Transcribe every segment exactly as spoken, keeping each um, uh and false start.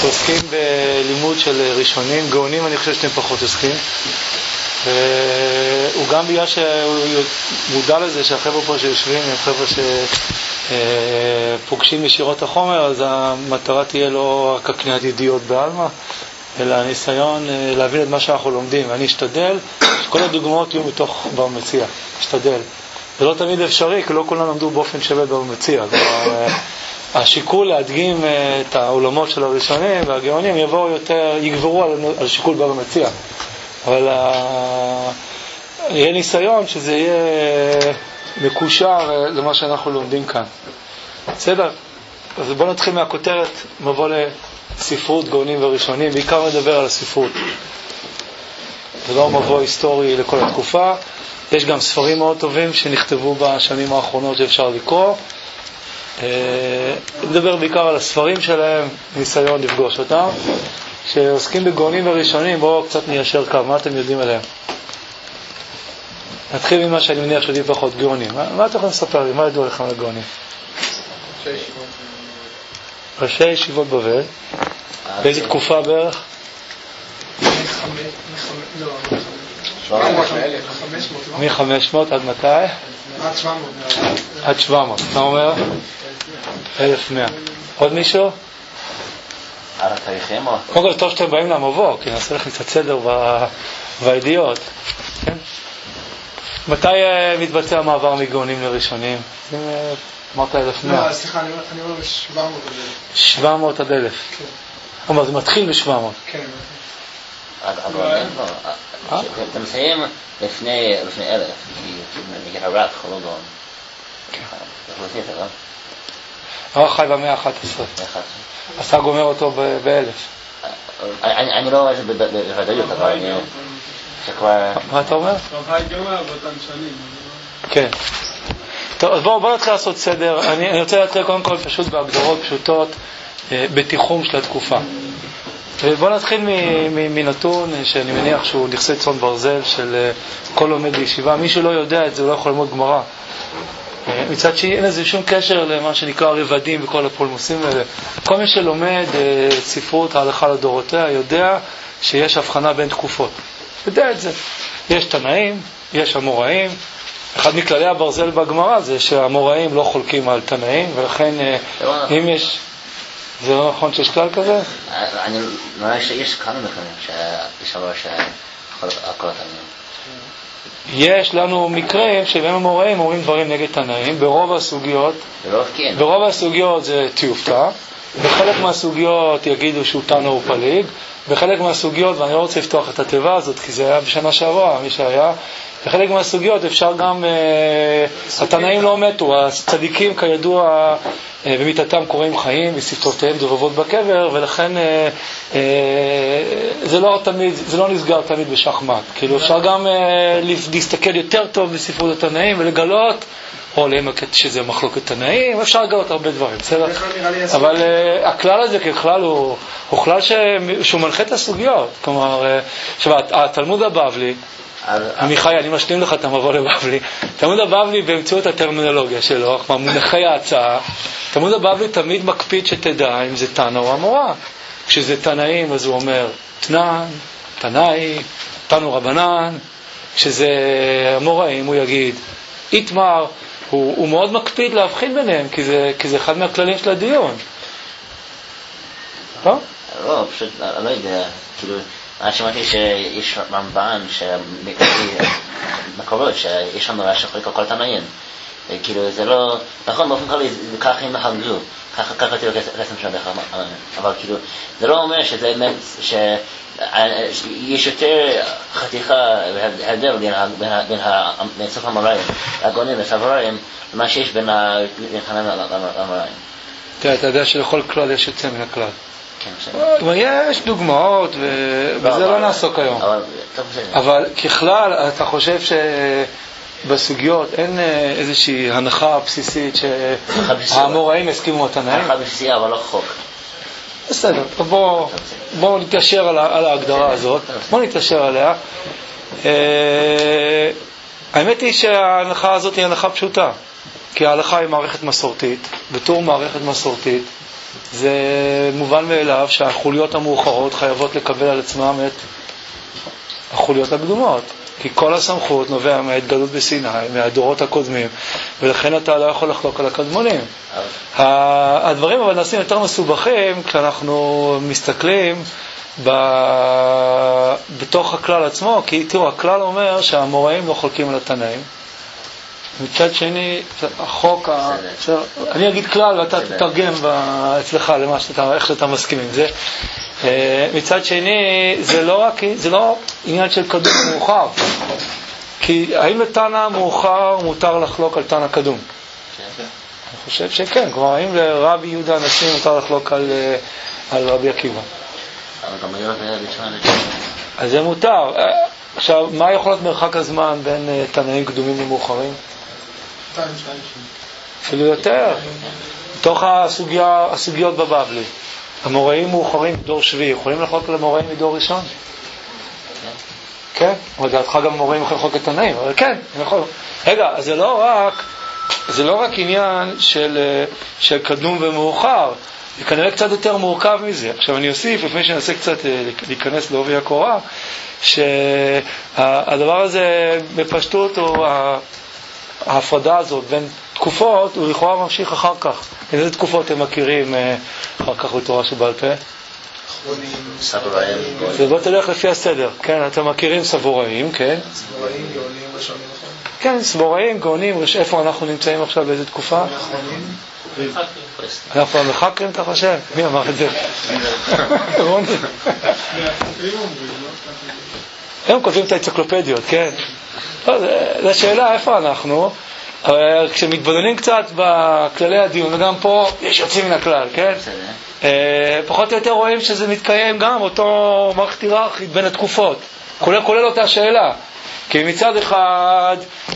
שעוסקים בלימוד של ראשונים. גאונים אני חושב שאתם פחות עוסקים, והוא גם בגלל שהוא מודע לזה שהחבר'ה פה שיושבים הם חבר'ה שפוגשים ישירות החומר, אז המטרה תהיה לא רק הקניית ידיעות בעלמא, אלא הניסיון להבין את מה שאנחנו לומדים. ואני אשתדל שכל הדוגמאות יהיו מתוך בבא מציעא, אשתדל. זה לא תמיד אפשרי, כי לא כולם למדו באופן שווה בבא מציעא. השיקול להדגים את העולמות של הראשונים והגאונים יבואו יותר, יגברו על, על שיקול בבא מציעא. אבל יהיה ניסיון שזה יהיה מקושר למה שאנחנו לומדים כאן. בסדר? אז בואו נתחיל מהכותרת, מבוא לספרות גאונים וראשונים. בעיקר נדבר על הספרות. זה לא מבוא היסטורי לכל התקופה. יש גם ספרים מאוד טובים שנכתבו בשנים האחרונות שאפשר לקרוא. נדבר בעיקר על הספרים שלהם, ניסיון לפגוש אותם. שעוסקים בגאונים וראשונים, בואו קצת ניישר קו, מה אתם יודעים עליהם? נתחיל ממה שאני מניח שיודעים פחות, גאונים. מה, מה אתם יכולים לספר לי? מה ידעו לכם על גאונים? ראשי ישיבות. ראשי ישיבות בבל. באיזה תקופה בערך? מ-חמש מאות עד מתי? עד שבע מאות. עד שבע מאות. מה אומר? אלף ומאה. עוד מישהו? על התאריכים או? קודם כל, טוב שאתם באים למבוא, כי נעשה לכם קצת סדר בידיעות. כן? מתי מתבצע המעבר מגאונים לראשונים? אמרת אלף ומאה. לא, סליחה, אני אומר ב-שבע מאות עד אלף. שבע מאות עד אלף. כן. כלומר, זה מתחיל ב-שבע מאות. כן. הגאונים לא. אתה מסיים לפני אלף, נגיד הרב חולו גאון. כן. אנחנו עושים את זה, לא? הרב חי במאה ה-אחת עשרה. אז אתה גומר אותו באלף. אני לא אומר את זה בוודאות, אבל אני שכבר... מה אתה אומר? רב חי גמר באותן שנים. כן. טוב, אז בואו נתחיל לעשות סדר. אני רוצה להתחיל קודם כל פשוט בהגדרות פשוטות בתיחום של התקופה. בואו נתחיל מנתון שאני מניח שהוא נכסי צאן ברזל של כל לומד בישיבה. מי שלא יודע את זה הוא לא יכול ללמוד גמרא. מצד שני אין לזה שום קשר למה שנקרא רבדים וכל הפולמוסים האלה. כל מי שלומד ספרות ההלכה לדורותיה יודע שיש הבחנה בין תקופות. יודע את זה. יש תנאים, יש אמוראים. אחד מכללי הברזל בגמרא זה שהאמוראים לא חולקים על תנאים, ולכן אם יש... זה לא נכון שיש כלל כזה? אני רואה שיש כמה מקרים שיש אמור שהכל התנאים. יש לנו מקרים שבהם המוראים אומרים דברים נגד תנאים. ברוב הסוגיות, ברוב כן. ברוב הסוגיות זה תיופתא, בחלק מהסוגיות יגידו שהוא תנא הוא פליג, בחלק מהסוגיות, ואני לא רוצה לפתוח את התיבה הזאת כי זה היה בשנה שעברה, מי שהיה, בחלק מהסוגיות אפשר גם, אה, התנאים לא מתו, הצדיקים כידוע אה, במיתתם קוראים חיים ושפתותיהם דובבות בקבר, ולכן אה, אה, זה לא תמיד, זה לא נסגר תמיד בשחמט. כאילו אפשר גם אה, להסתכל יותר טוב בספרות התנאים ולגלות, או להעמק שזה מחלוקת תנאים, אפשר לגלות הרבה דברים, בסדר? אבל uh, הכלל הזה ככלל הוא, הוא כלל ש... שהוא מנחה את הסוגיות. כלומר, uh, עכשיו, התלמוד הבבלי, מיכאי, אני משלים לך את המבוא לבבלי, תלמוד הבבלי באמצעות הטרמינולוגיה שלו, כלומר, מונחי ההצעה, תלמוד הבבלי תמיד מקפיד שתדע אם זה תנא או אמורא. כשזה תנאים, אז הוא אומר, תנן, תנאי, תנו רבנן. כשזה אמוראים, הוא יגיד, איתמר. הוא, הוא מאוד מקפיד להבחין ביניהם, כי זה, כי זה אחד מהכללים של הדיון. לא? לא, פשוט, אני לא יודע, כאילו, אני שמעתי שיש רמב"ן, מקורות, שיש שם נורא שחולק על כל תנאים. כאילו, זה לא, נכון, באופן כללי, ככה הם החגזו, ככה תראו כסם של הדרך, אבל כאילו, זה לא אומר שזה, שיש יותר חתיכה והבדל בין סוף המוראים, הגאונים וסבראים, למה שיש בין חנן למוראים. תראה, אתה יודע שלכל כלל יש יוצא מן הכלל. כן, יש דוגמאות, ובזה לא נעסוק היום. אבל ככלל, אתה חושב שבסוגיות אין איזושהי הנחה בסיסית שהאמוראים הסכימו את התנאים? הנחה בסיסיה, אבל לא חוק. בסדר, בואו בוא נתיישר על, על ההגדרה הזאת, בואו נתיישר עליה. אה, האמת היא שההנחה הזאת היא הנחה פשוטה, כי ההלכה היא מערכת מסורתית, בתור מערכת מסורתית, זה מובן מאליו שהחוליות המאוחרות חייבות לקבל על עצמם את החוליות הקדומות. כי כל הסמכות נובע מההתגלות בסיני, מהדורות הקודמים, ולכן אתה לא יכול לחלוק על הקדמונים. הדברים אבל נעשים יותר מסובכים כשאנחנו מסתכלים ב... בתוך הכלל עצמו, כי תראו, הכלל אומר שהאמוראים לא חולקים על התנאים. מצד שני, החוק, ה... אני אגיד כלל ואתה תתרגם אצלך למה שאתה, איך שאתה מסכים עם זה. מצד שני, זה לא רק, זה לא עניין של קדום מאוחר. כי האם לתנא מאוחר מותר לחלוק על תנא קדום? אני חושב שכן. כלומר, האם לרבי יהודה אנשים מותר לחלוק על, על רבי עקיבא? אבל גם היום היה ראשון. אז זה מותר. עכשיו, מה יכול להיות מרחק הזמן בין תנאים קדומים ומאוחרים? אפילו יותר. בתוך הסוגיה, הסוגיות בבבלי. המוראים מאוחרים מדור שביעי, יכולים לחלוק על המוראים מדור ראשון? כן. או דעתך גם המוראים יכולים לחלוק את תנאים, אבל כן, יכול. רגע, אז זה לא רק, זה לא רק עניין של, של קדום ומאוחר, זה כנראה קצת יותר מורכב מזה. עכשיו אני אוסיף, לפני שננסה קצת להיכנס לעובי הקורה, שהדבר הזה בפשטות הוא ההפרדה הזאת בין תקופות, הוא לכאורה ממשיך אחר כך. איזה תקופות הם מכירים אחר כך בתורה שבעל פה? סבוראים. זה בוא תלך לפי הסדר. כן, אתם מכירים סבוראים, כן? סבוראים, גאונים, ראשונים. כן, סבוראים, גאונים, איפה אנחנו נמצאים עכשיו, באיזה תקופה? אנחנו כבר מחקרים, אתה חושב? מי אמר את זה? רוני. הם כותבים את האנציקלופדיות, כן? זו שאלה, איפה אנחנו? כשמתבוננים קצת בכללי הדיון, וגם פה יש יוצאים מן הכלל, כן? פחות או יותר רואים שזה מתקיים גם אותו מערכת היררכית בין התקופות, כולל, כולל אותה שאלה. כי מצד אחד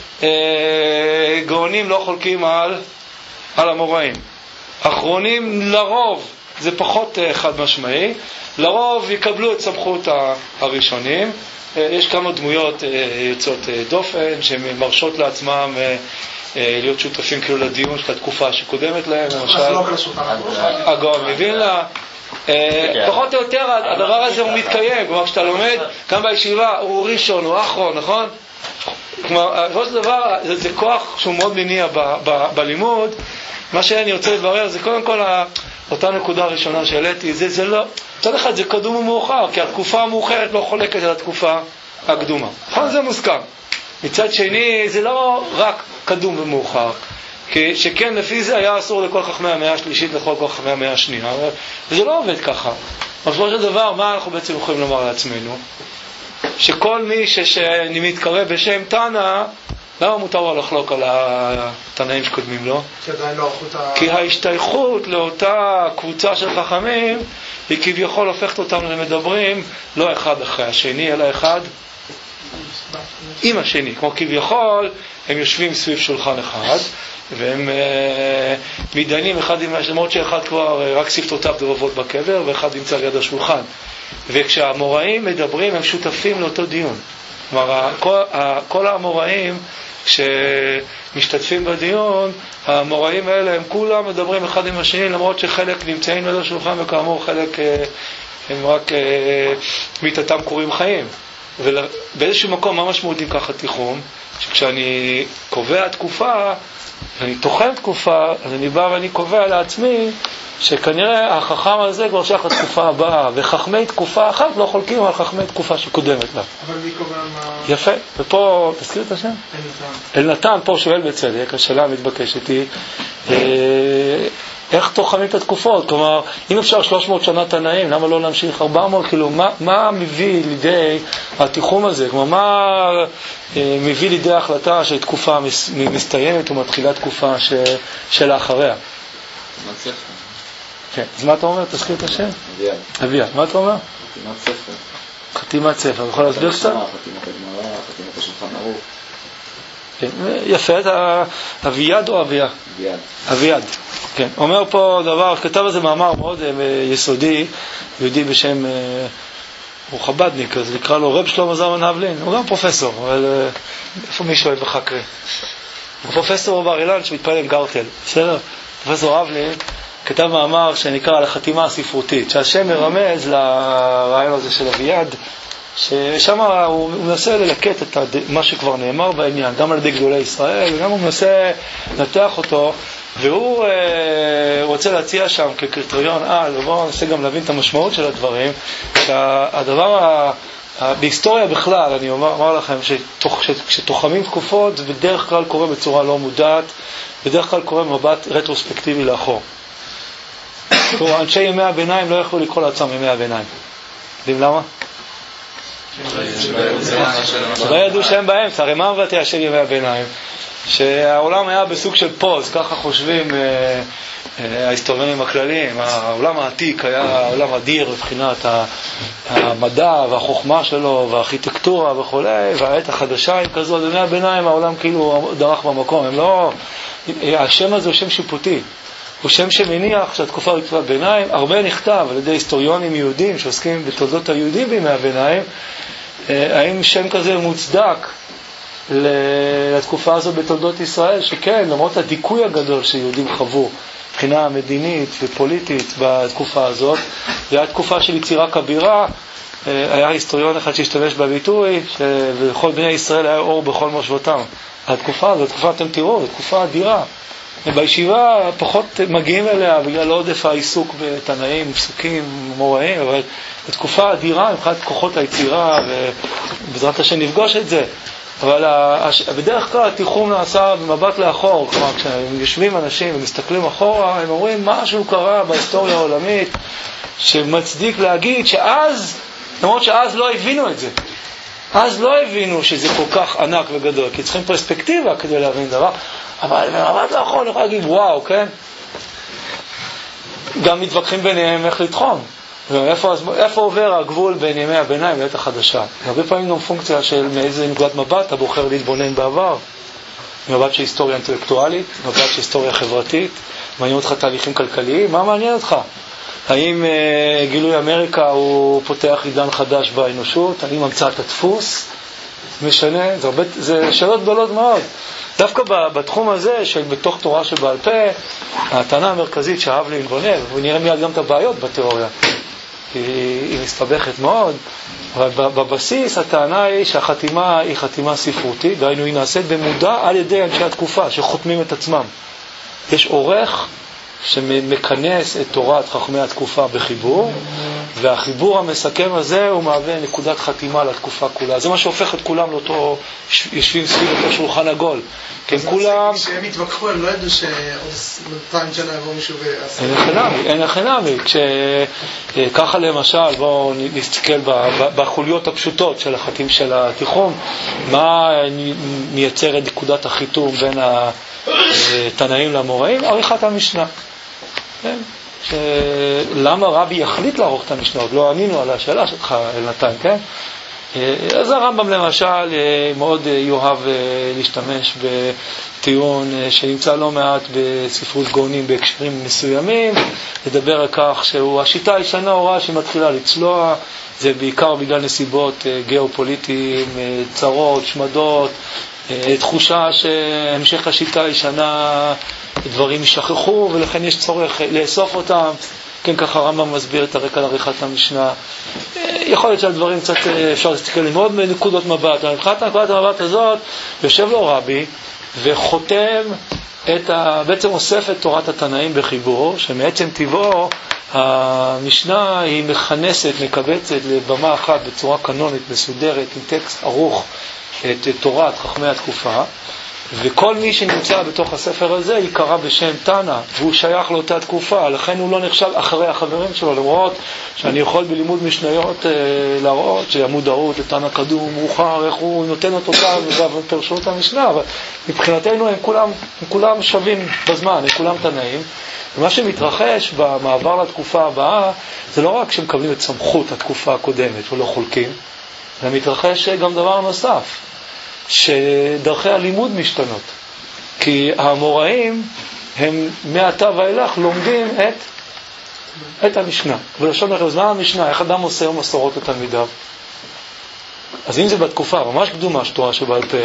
גאונים לא חולקים על, על המוראים. אחרונים לרוב, זה פחות חד משמעי, לרוב יקבלו את סמכות הראשונים. יש כמה דמויות יוצאות דופן שמרשות לעצמם להיות שותפים כאילו לדיון של התקופה שקודמת להם, למשל הגאון מווילנה. פחות או יותר הדבר הזה הוא מתקיים, כלומר כשאתה לומד גם בישיבה הוא ראשון, הוא אחרון, נכון? כלומר, ראש דבר זה, זה כוח שהוא מאוד מניע ב, ב, בלימוד. מה שאני רוצה לברר זה קודם כל אותה נקודה הראשונה שהעליתי, זה, זה לא, מצד אחד זה קדום ומאוחר, כי התקופה המאוחרת לא חולקת על התקופה הקדומה. נכון, זה מוסכם. מצד שני, זה לא רק קדום ומאוחר, כי שכן לפי זה היה אסור לכל חכמי המאה השלישית לכל כל חכמי המאה השנייה, וזה לא עובד ככה. בסופו של דבר, מה אנחנו בעצם יכולים לומר לעצמנו? שכל מי שמתקרב בשם תנא, למה מותר לו לחלוק על התנאים שקודמים לו? כי ההשתייכות לאותה קבוצה של חכמים היא כביכול הופכת אותנו למדברים לא אחד אחרי השני, אלא אחד עם השני. כמו כביכול הם יושבים סביב שולחן אחד והם uh, מתדיינים אחד עם השני, למרות שאחד כבר רק שפתותיו דבבות בקבר ואחד נמצא ליד השולחן. וכשהאמוראים מדברים הם שותפים לאותו דיון. כלומר, כל, כל האמוראים שמשתתפים בדיון, האמוראים האלה הם כולם מדברים אחד עם השני, למרות שחלק נמצאים ליד השולחן וכאמור חלק הם רק מיתתם קוראים חיים. ובאיזשהו מקום מה משמעותים ככה תיחום? שכשאני קובע תקופה, אני תוחם תקופה, אז אני בא ואני קובע לעצמי שכנראה החכם הזה כבר שייך לתקופה הבאה, וחכמי תקופה אחת לא חולקים על חכמי תקופה שקודמת לה. אבל מי קובע מה... יפה, ופה, תזכיר את השם? אלנתן פה שואל בצדק, השאלה המתבקשת היא, איך תוחמים את התקופות? כלומר, אם אפשר שלוש מאות שנה תנאים, למה לא להמשיך ארבע מאות? כאילו, מה, מה מביא לידי התיחום הזה? כלומר, מה אה, מביא לידי ההחלטה שתקופה מס, מסתיימת ומתחילה תקופה ש, שלאחריה? כן, אז מה אתה אומר? תזכיר את השם? אביעד. אביעד, מה אתה אומר? חתימת ספר. חתימת ספר, אני יכול להסביר קצת? חתימת הגמרא, חתימת השולחן ערוך. כן, יפה, אתה אביעד או אביה? אביעד. אביעד, כן. אומר פה דבר, כתב איזה מאמר מאוד יסודי, יהודי בשם, הוא חבדניק, אז נקרא לו רב שלמה זלמן אבלין, הוא גם פרופסור, אבל איפה מי שואל בחקרי? הוא פרופסור בר אילן שמתפעל עם גרטל, בסדר? פרופסור אבלין, כתב מאמר שנקרא על החתימה הספרותית, שהשם מרמז לרעיון הזה של אביעד, ששם הוא מנסה ללקט את מה שכבר נאמר בעניין, גם על ידי גדולי ישראל, וגם הוא מנסה לנתח אותו, והוא אה, רוצה להציע שם כקריטריון על, ובואו ננסה גם להבין את המשמעות של הדברים, שהדבר ה... בהיסטוריה בכלל, אני אומר, אומר לכם, שתוחמים תקופות, זה בדרך כלל קורה בצורה לא מודעת, בדרך כלל קורה במבט רטרוספקטיבי לאחור. אנשי ימי הביניים לא יכלו לקרוא לעצמם ימי הביניים. יודעים למה? שלא ידעו שהם באמצע, הרי מה מבטא של ימי הביניים? שהעולם היה בסוג של פוז, ככה חושבים ההיסטוריונים הכלליים. העולם העתיק היה עולם אדיר מבחינת המדע והחוכמה שלו והארכיטקטורה וכו', והעת החדשה היא כזאת, ימי הביניים העולם כאילו דרך במקום. הם לא... השם הזה הוא שם שיפוטי, הוא שם שמניח שהתקופה היא תקופת ביניים. הרבה נכתב על ידי היסטוריונים יהודים שעוסקים בתולדות היהודים בימי הביניים, האם שם כזה מוצדק לתקופה הזאת בתולדות ישראל, שכן, למרות הדיכוי הגדול שיהודים חוו מבחינה מדינית ופוליטית בתקופה הזאת, זו הייתה תקופה של יצירה כבירה. היה היסטוריון אחד שהשתמש בביטוי שבכל בני ישראל היה אור בכל מושבותם. התקופה הזאת, התקופה, אתם תראו, זו תקופה אדירה. בישיבה פחות מגיעים אליה בגלל עודף העיסוק בתנאים, פסוקים, מוראים, אבל התקופה אדירה מבחינת כוחות היצירה, ובעזרת השם נפגוש את זה. אבל בדרך כלל התיחום נעשה במבט לאחור, כלומר כשיושבים אנשים ומסתכלים אחורה, הם אומרים משהו קרה בהיסטוריה העולמית שמצדיק להגיד שאז, למרות שאז לא הבינו את זה, אז לא הבינו שזה כל כך ענק וגדול, כי צריכים פרספקטיבה כדי להבין דבר, אבל במבט לאחור אני יכול להגיד וואו, כן? גם מתווכחים ביניהם איך לתחום. ואיפה, איפה עובר הגבול בין ימי הביניים לעת החדשה? הרבה פעמים גם פונקציה של מאיזה נקודת מבט אתה בוחר להתבונן בעבר. מבט של היסטוריה אינטלקטואלית, מבט של היסטוריה חברתית, מעניין אותך תהליכים כלכליים, מה מעניין אותך? האם אה, גילוי אמריקה הוא פותח עידן חדש באנושות? האם המצאת הדפוס משנה? זה, הרבה, זה שאלות גדולות מאוד. דווקא בתחום הזה של בתוך תורה שבעל פה, הטענה המרכזית שאהב להתבונן, ונראה מיד גם את הבעיות בתיאוריה, היא מסתבכת מאוד, אבל בבסיס הטענה היא שהחתימה היא חתימה ספרותית, דהיינו היא נעשית במודע על ידי אנשי התקופה שחותמים את עצמם. יש עורך שמכנס את תורת חכמי התקופה בחיבור, והחיבור המסכם הזה הוא מהווה נקודת חתימה לתקופה כולה. זה מה שהופך את כולם לאותו, יושבים סביב אותו שולחן עגול. כן, כולם... כשהם התווכחו, הם לא ידעו שעוד מאתיים שנה יבוא מישהו ועשה. אין החינמי, אין החינמי. כשככה למשל, בואו נסתכל בחוליות הפשוטות של החתים של התיחום, מה מייצר את נקודת החיתום בין התנאים למוראים? עריכת המשנה. כן? למה רבי יחליט לערוך את המשנה? עוד לא ענינו על השאלה שלך, אלנתן, כן? אז הרמב"ם למשל מאוד יאהב להשתמש בטיעון שנמצא לא מעט בספרות גאונים בהקשרים מסוימים, לדבר על כך שהשיטה הישנה הוראה שמתחילה לצלוע, זה בעיקר בגלל נסיבות גיאופוליטיים, צרות, שמדות, תחושה שהמשך השיטה הישנה דברים ישכחו ולכן יש צורך לאסוף אותם. כן, ככה הרמב"ם מסביר את הרקע לעריכת המשנה. יכול להיות שהדברים קצת אפשר להסתכל ללמוד מנקודות מבט, אבל מבחינת נקודת המבט הזאת יושב לו רבי וחותם את ה... בעצם אוסף את תורת התנאים בחיבור, שמעצם טבעו המשנה היא מכנסת, מקבצת לבמה אחת בצורה קנונית מסודרת עם טקסט ארוך את תורת חכמי התקופה, וכל מי שנמצא בתוך הספר הזה יקרא בשם תנא, והוא שייך לאותה תקופה, לכן הוא לא נחשב אחרי החברים שלו, למרות שאני יכול בלימוד משניות אה, להראות שהמודעות לתנא קדום מאוחר, איך הוא נותן אותו כאן ופרשו את המשנה, אבל מבחינתנו הם כולם, הם כולם שווים בזמן, הם כולם תנאים. ומה שמתרחש במעבר לתקופה הבאה, זה לא רק שמקבלים את סמכות התקופה הקודמת ולא חולקים, זה מתרחש גם דבר נוסף, שדרכי הלימוד משתנות, כי האמוראים הם מעתה ואילך לומדים את את המשנה. ולשון לכם, זמן המשנה, איך אדם עושה ומסורות לתלמידיו? אז אם זה בתקופה ממש קדומה שתורה שבעל פה,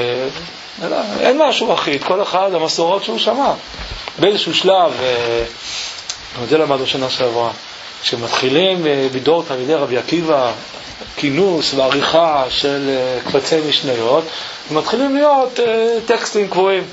אין משהו אחיד, כל אחד המסורות שהוא שמע באיזשהו שלב גם את זה למדנו שנה שעברה. כשמתחילים בדור תלמידי רבי עקיבא, כינוס ועריכה של קבצי משניות, מתחילים להיות טקסטים קבועים.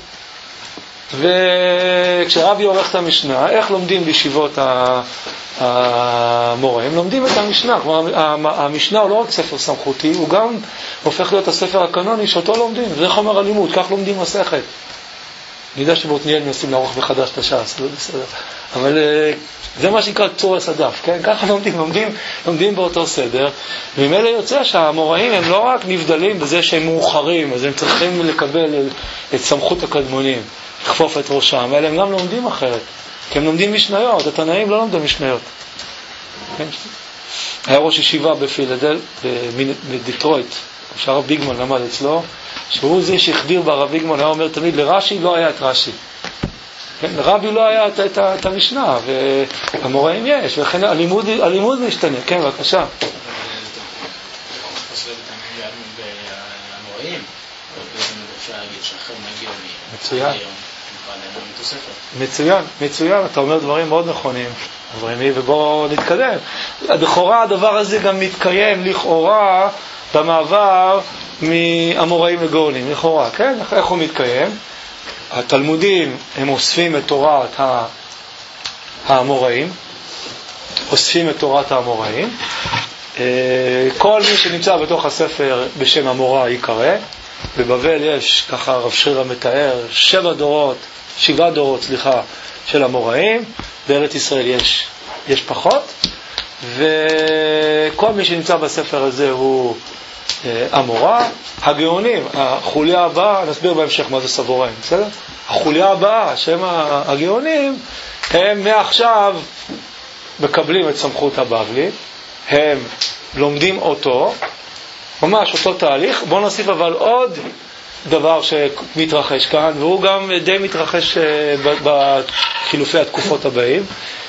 וכשרבי עורך את המשנה, איך לומדים בישיבות המורה? הם לומדים את המשנה. כלומר, המשנה הוא לא רק ספר סמכותי, הוא גם הופך להיות הספר הקנוני שאותו לומדים. זה חומר הלימוד, כך לומדים מסכת. אני יודע שבעתניאל מנסים לערוך מחדש את הש"ס, לא בסדר. אבל זה מה שנקרא צורס הדף, כן? ככה לומדים, לומדים, לומדים באותו סדר. וממילא יוצא שהאמוראים הם לא רק נבדלים בזה שהם מאוחרים, אז הם צריכים לקבל את סמכות הקדמונים, לכפוף את ראשם, אלא הם גם לומדים אחרת. כי הם לומדים משניות, התנאים לא לומדים משניות. כן? היה ראש ישיבה בפילדל, בדיטרויט, שהרב ביגמן למד אצלו, שהוא זה שהחדיר ברב ביגמן, היה אומר תמיד, לרש"י לא היה את רש"י. כן, לרבי לא היה את, את, את המשנה, והמוראים יש, ולכן הלימוד, הלימוד משתנה. כן, בבקשה. מצוין. מצוין, מצוין, אתה אומר דברים מאוד נכונים, ובואו נתקדם. לכאורה הדבר הזה גם מתקיים לכאורה במעבר מהמוראים לגאונים, לכאורה, כן? איך הוא מתקיים? התלמודים הם אוספים את תורת האמוראים, אוספים את תורת האמוראים. כל מי שנמצא בתוך הספר בשם אמורא יקרא. בבבל יש, ככה רב שרירא מתאר, שבע דורות, שבעה דורות, סליחה, של אמוראים. בארץ ישראל יש, יש פחות. וכל מי שנמצא בספר הזה הוא אמורא. הגאונים, החוליה הבאה, נסביר בהמשך מה זה סבוראים, בסדר? החוליה הבאה, שהם הגאונים, הם מעכשיו מקבלים את סמכות הבבלי, הם לומדים אותו, ממש אותו תהליך. בואו נוסיף אבל עוד דבר שמתרחש כאן, והוא גם די מתרחש בחילופי התקופות הבאים,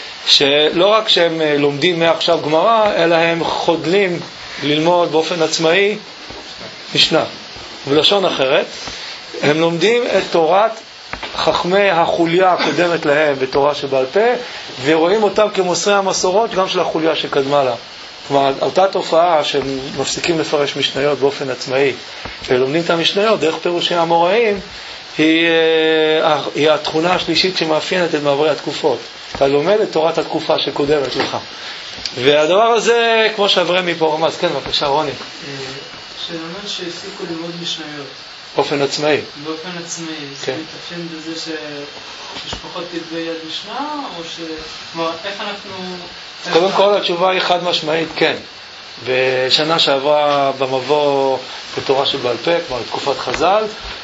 שלא רק שהם לומדים מעכשיו גמרא, אלא הם חודלים ללמוד באופן עצמאי משנה. בלשון אחרת, הם לומדים את תורת חכמי החוליה הקודמת להם בתורה שבעל פה, ורואים אותם כמוסרי המסורות גם של החוליה שקדמה לה. כלומר, אותה תופעה שהם מפסיקים לפרש משניות באופן עצמאי, ולומדים את המשניות דרך פירושים אמוראים, היא, היא התכונה השלישית שמאפיינת את מעברי התקופות. אתה לומד את תורת התקופה שקודמת לך. והדבר הזה, כמו שעברה מפה רמז, כן, בבקשה, רוני. שלמד שהפסיקו ללמוד משניות. באופן עצמאי. באופן עצמאי. זה מתאפיין בזה שיש פחות כתבי יד משנה, או ש... כלומר, איך אנחנו... קודם כל, התשובה היא חד משמעית, כן. בשנה שעברה במבוא בתורה שבעל פה, כלומר, תקופת חז"ל,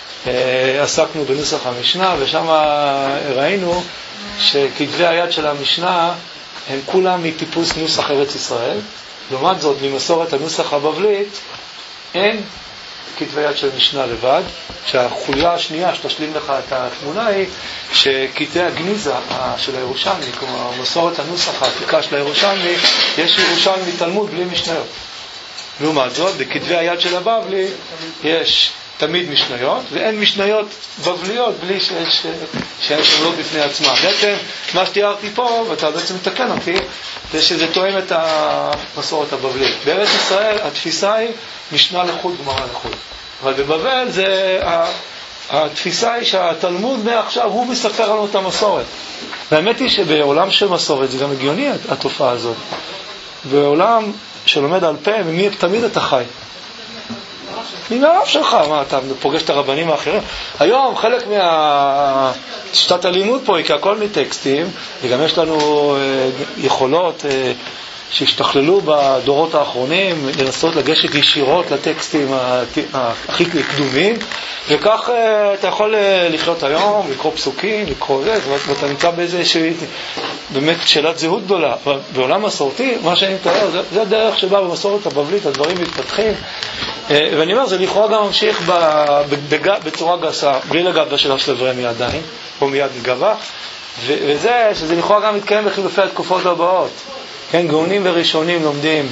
עסקנו בנוסח המשנה, ושם ראינו שכתבי היד של המשנה הם כולם מטיפוס נוסח ארץ ישראל. לעומת זאת, ממסורת הנוסח הבבלית, אין כתבי יד של משנה לבד, שהחוליה השנייה שתשלים לך את התמונה היא שקטעי הגניזה של הירושלמי, כלומר מסורת הנוסח העתיקה של הירושלמי, יש ירושלמי תלמוד בלי משניות. לעומת זאת, בכתבי היד של הבבלי יש תמיד משניות, ואין משניות בבליות בלי שהן שמלות בפני עצמן. בעצם מה שתיארתי פה, ואתה בעצם מתקן אותי, זה שזה תואם את המסורת הבבלית. בארץ ישראל התפיסה היא משנה לחוד, גמרא לחוד. אבל בבבל זה, התפיסה היא שהתלמוד מעכשיו הוא מספר לנו את המסורת. והאמת היא שבעולם של מסורת זה גם הגיוני התופעה הזאת. בעולם שלומד על פה, ממי תמיד אתה חי? מן הרב שלך, מה, אתה פוגש את הרבנים האחרים? היום חלק מהשיטת הלימוד פה היא כהכל מטקסטים, וגם יש לנו יכולות שהשתכללו בדורות האחרונים, לנסות לגשת ישירות לטקסטים הכי קדומים, וכך אתה יכול לחיות היום, לקרוא פסוקים, לקרוא זה, ואתה נמצא באיזושהי באמת שאלת זהות גדולה. בעולם מסורתי, מה שאני מתאר, זה, זה הדרך שבה במסורת הבבלית הדברים מתפתחים, ואני אומר, זה לכאורה גם ממשיך בצורה גסה, בלי לגעת בשאלה של אברהם מידיים, או מיד מגבה, וזה שזה לכאורה גם מתקיים בחילופי התקופות הבאות. כן, גאונים וראשונים לומדים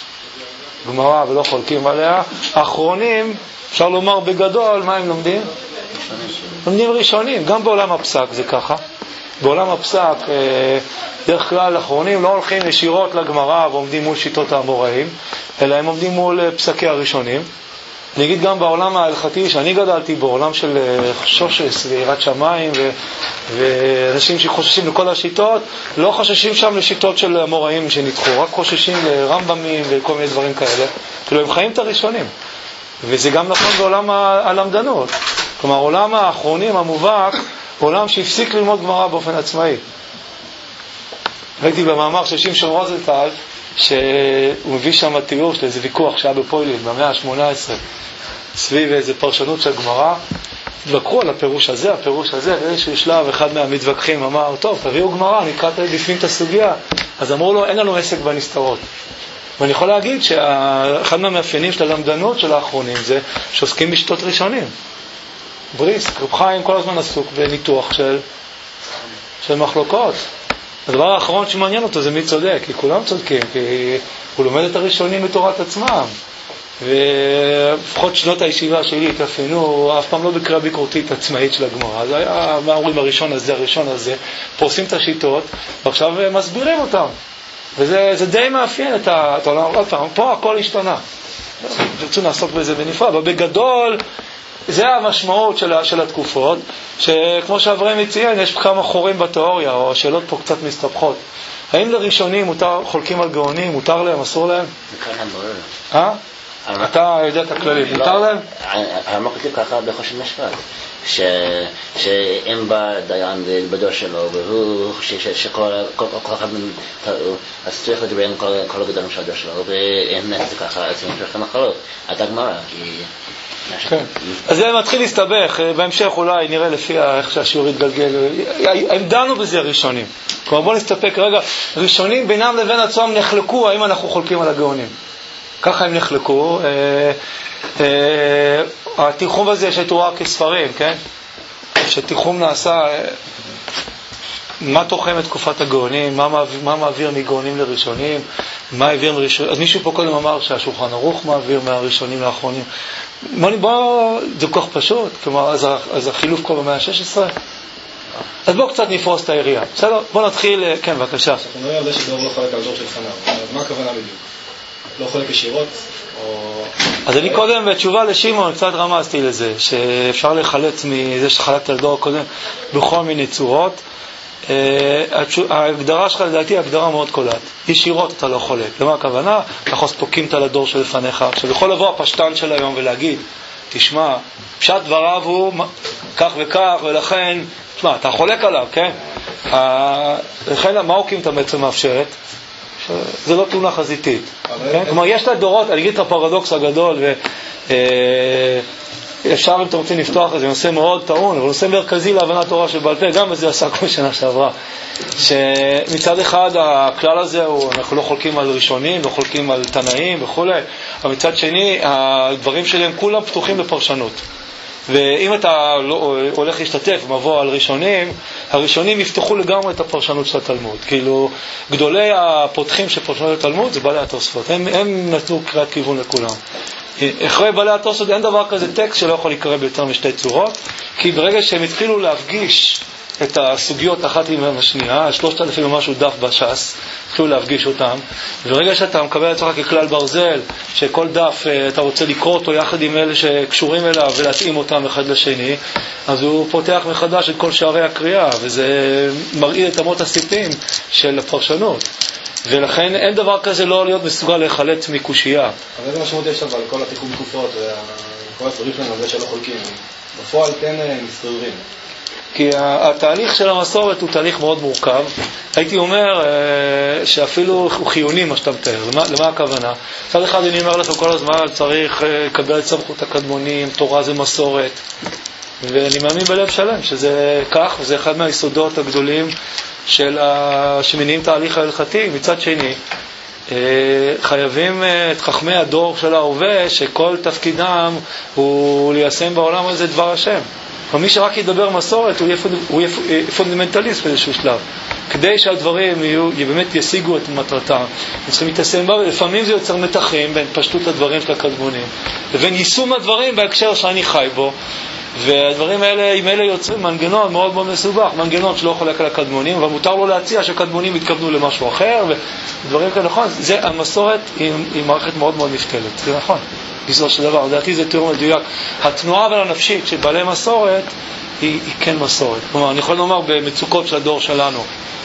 גמרא ולא חולקים עליה. האחרונים, אפשר לומר בגדול, מה הם לומדים? לומדים ראשונים, גם בעולם הפסק זה ככה. בעולם הפסק, דרך כלל האחרונים לא הולכים ישירות לגמרא ועומדים מול שיטות האמוראים, אלא הם עומדים מול פסקי הראשונים. אני אגיד גם בעולם ההלכתי שאני גדלתי בו, עולם של שושס ויראת שמיים ו... ואנשים שחוששים לכל השיטות, לא חוששים שם לשיטות של אמוראים שנדחו, רק חוששים לרמב"מים וכל מיני דברים כאלה. כאילו הם חיים את הראשונים. וזה גם נכון בעולם הלמדנות. כלומר, עולם האחרונים המובהק, עולם שהפסיק ללמוד גמרא באופן עצמאי. ראיתי במאמר של שמשון רוזנטל, שהוא מביא שם תיאור של איזה ויכוח שהיה בפוילין במאה ה-שמונה עשרה סביב איזה פרשנות של גמרא. התווכחו על הפירוש הזה, הפירוש הזה, ואיזשהו שלב אחד מהמתווכחים אמר, טוב, תביאו גמרא, נקרא בפנים את הסוגיה. אז אמרו לו, אין לנו עסק בנסתרות. ואני יכול להגיד שאחד מהמאפיינים של הלמדנות של האחרונים זה שעוסקים בשיטות ראשונים. בריסק, רב חיים כל הזמן עסוק בניתוח של, של מחלוקות. הדבר האחרון שמעניין אותו זה מי צודק, כי כולם צודקים, כי הוא לומד את הראשונים בתורת עצמם. ולפחות שנות הישיבה שלי התאפיינו אף פעם לא בקריאה ביקורתית עצמאית של הגמרא. זה היה, מה אומרים, הראשון הזה, הראשון הזה, פורסים את השיטות, ועכשיו מסבירים אותם. וזה זה די מאפיין את ה... אתה אומר, עוד פעם, פה הכל השתנה. תרצו לעסוק בזה בנפרד, אבל בגדול, זה המשמעות של, של התקופות, שכמו שאברהם מציין, יש כמה חורים בתיאוריה, או השאלות פה קצת מסתבכות. האם לראשונים מותר, חולקים על גאונים, מותר להם, אסור להם? זה כאן המורר. אה? אתה יודע את הכללים, מותר להם? הרמ"א כתוב ככה בחושן משפט, שאם בא דיין בדור שלו והוא חושב שכל אחד טעו, אז צריך לדבר עם כל הגדולים של הדור שלו, ואם זה ככה, אז הם צריכים לחלות עד הגמרא, כי... אז זה מתחיל להסתבך, בהמשך אולי נראה לפי איך שהשיעור יתגלגל. הם דנו בזה ראשונים, כלומר בואו נסתפק רגע, ראשונים בינם לבין עצמם נחלקו האם אנחנו חולקים על הגאונים, ככה הם נחלקו. התיחום הזה שתואר כספרים, כן? שתיחום נעשה, מה תוחם את תקופת הגאונים, מה מעביר, מה מעביר מגאונים לראשונים, מה העביר מראשונים. אז מישהו פה קודם אמר שהשולחן ערוך מעביר מהראשונים לאחרונים. בוא, בוא, זה כל כך פשוט, כלומר, אז, אז החילוף כל במאה ה-שש עשרה. אז בואו קצת נפרוס את העירייה. בסדר? בואו נתחיל, כן, בבקשה. אנחנו נראה על זה שדור לא חולק על דור של פניו. אז מה הכוונה בדיוק? לא חולק ישירות? או... אז אני קודם בתשובה לשימון קצת רמזתי לזה, שאפשר לחלץ מזה שחלקת על דור קודם בכל מיני צורות. ההגדרה שלך לדעתי היא הגדרה מאוד קולעת. ישירות אתה לא חולק. למה הכוונה? אנחנו ספוקים על הדור שלפניך. עכשיו יכול לבוא הפשטן של היום ולהגיד, תשמע, פשט דבריו הוא כך וכך, ולכן, תשמע, אתה חולק עליו, כן? לכן מה הוקים אתה בעצם מאפשרת? זה לא תאונה חזיתית. כלומר, יש לה דורות, אני אגיד את הפרדוקס הגדול, ואפשר אם אתם רוצים לפתוח את זה, נושא מאוד טעון, אבל נושא מרכזי להבנת תורה שבעל פה, גם בזה עסק בשנה שעברה. שמצד אחד הכלל הזה הוא, אנחנו לא חולקים על ראשונים, לא חולקים על תנאים וכו', אבל מצד שני, הדברים שלהם כולם פתוחים לפרשנות. ואם אתה לא, הולך להשתתף מבוא על ראשונים, הראשונים יפתחו לגמרי את הפרשנות של התלמוד. כאילו, גדולי הפותחים של פרשנות התלמוד זה בעלי התוספות. הם, הם נתנו קריאת כיוון לכולם. אחרי בעלי התוספות אין דבר כזה טקסט שלא יכול לקרוא ביותר משתי צורות, כי ברגע שהם התחילו להפגיש את הסוגיות אחת עם השנייה, שלושת אלפים ומשהו דף בש"ס, התחילו להפגיש אותם, וברגע שאתה מקבל את זה ככלל ברזל, שכל דף אתה רוצה לקרוא אותו יחד עם אלה שקשורים אליו ולהתאים אותם אחד לשני, אז הוא פותח מחדש את כל שערי הקריאה, וזה מראה את אמות הסיפים של הפרשנות. ולכן אין דבר כזה לא להיות מסוגל להיחלץ מקושייה. אבל איזה משמעות יש אבל כל התיקון תקופות וכל הדברים שלנו על זה שלא חולקים? בפועל כן מסתובבים. כי התהליך של המסורת הוא תהליך מאוד מורכב. הייתי אומר שאפילו הוא חיוני מה שאתה מתאר. למה, למה הכוונה? צד אחד אני אומר לך כל הזמן צריך לקבל את סמכות הקדמונים, תורה זה מסורת. ואני מאמין בלב שלם שזה כך, וזה אחד מהיסודות הגדולים של ה... שמניעים תהליך ההלכתי. מצד שני, חייבים את חכמי הדור של ההווה שכל תפקידם הוא ליישם בעולם הזה דבר השם. מי שרק ידבר מסורת הוא יהיה, הוא יהיה פונדמנטליסט באיזשהו שלב. כדי שהדברים יהיו, באמת ישיגו את מטרתם, צריכים להתעסם בה, ולפעמים זה יוצר מתחים בין פשטות הדברים של הקדמונים לבין יישום הדברים בהקשר שאני חי בו. והדברים האלה, עם אלה יוצרים מנגנון מאוד מאוד מסובך, מנגנון שלא חולק על הקדמונים, אבל מותר לו להציע שהקדמונים יתכוונו למשהו אחר, ודברים כאלה, נכון? זה, המסורת היא, היא מערכת מאוד מאוד נפקלת, זה נכון, בסופו של דבר, לדעתי זה תיאור מדויק. התנועה והנפשית של בעלי מסורת היא, היא כן מסורת. כלומר, אני יכול לומר במצוקות של הדור שלנו,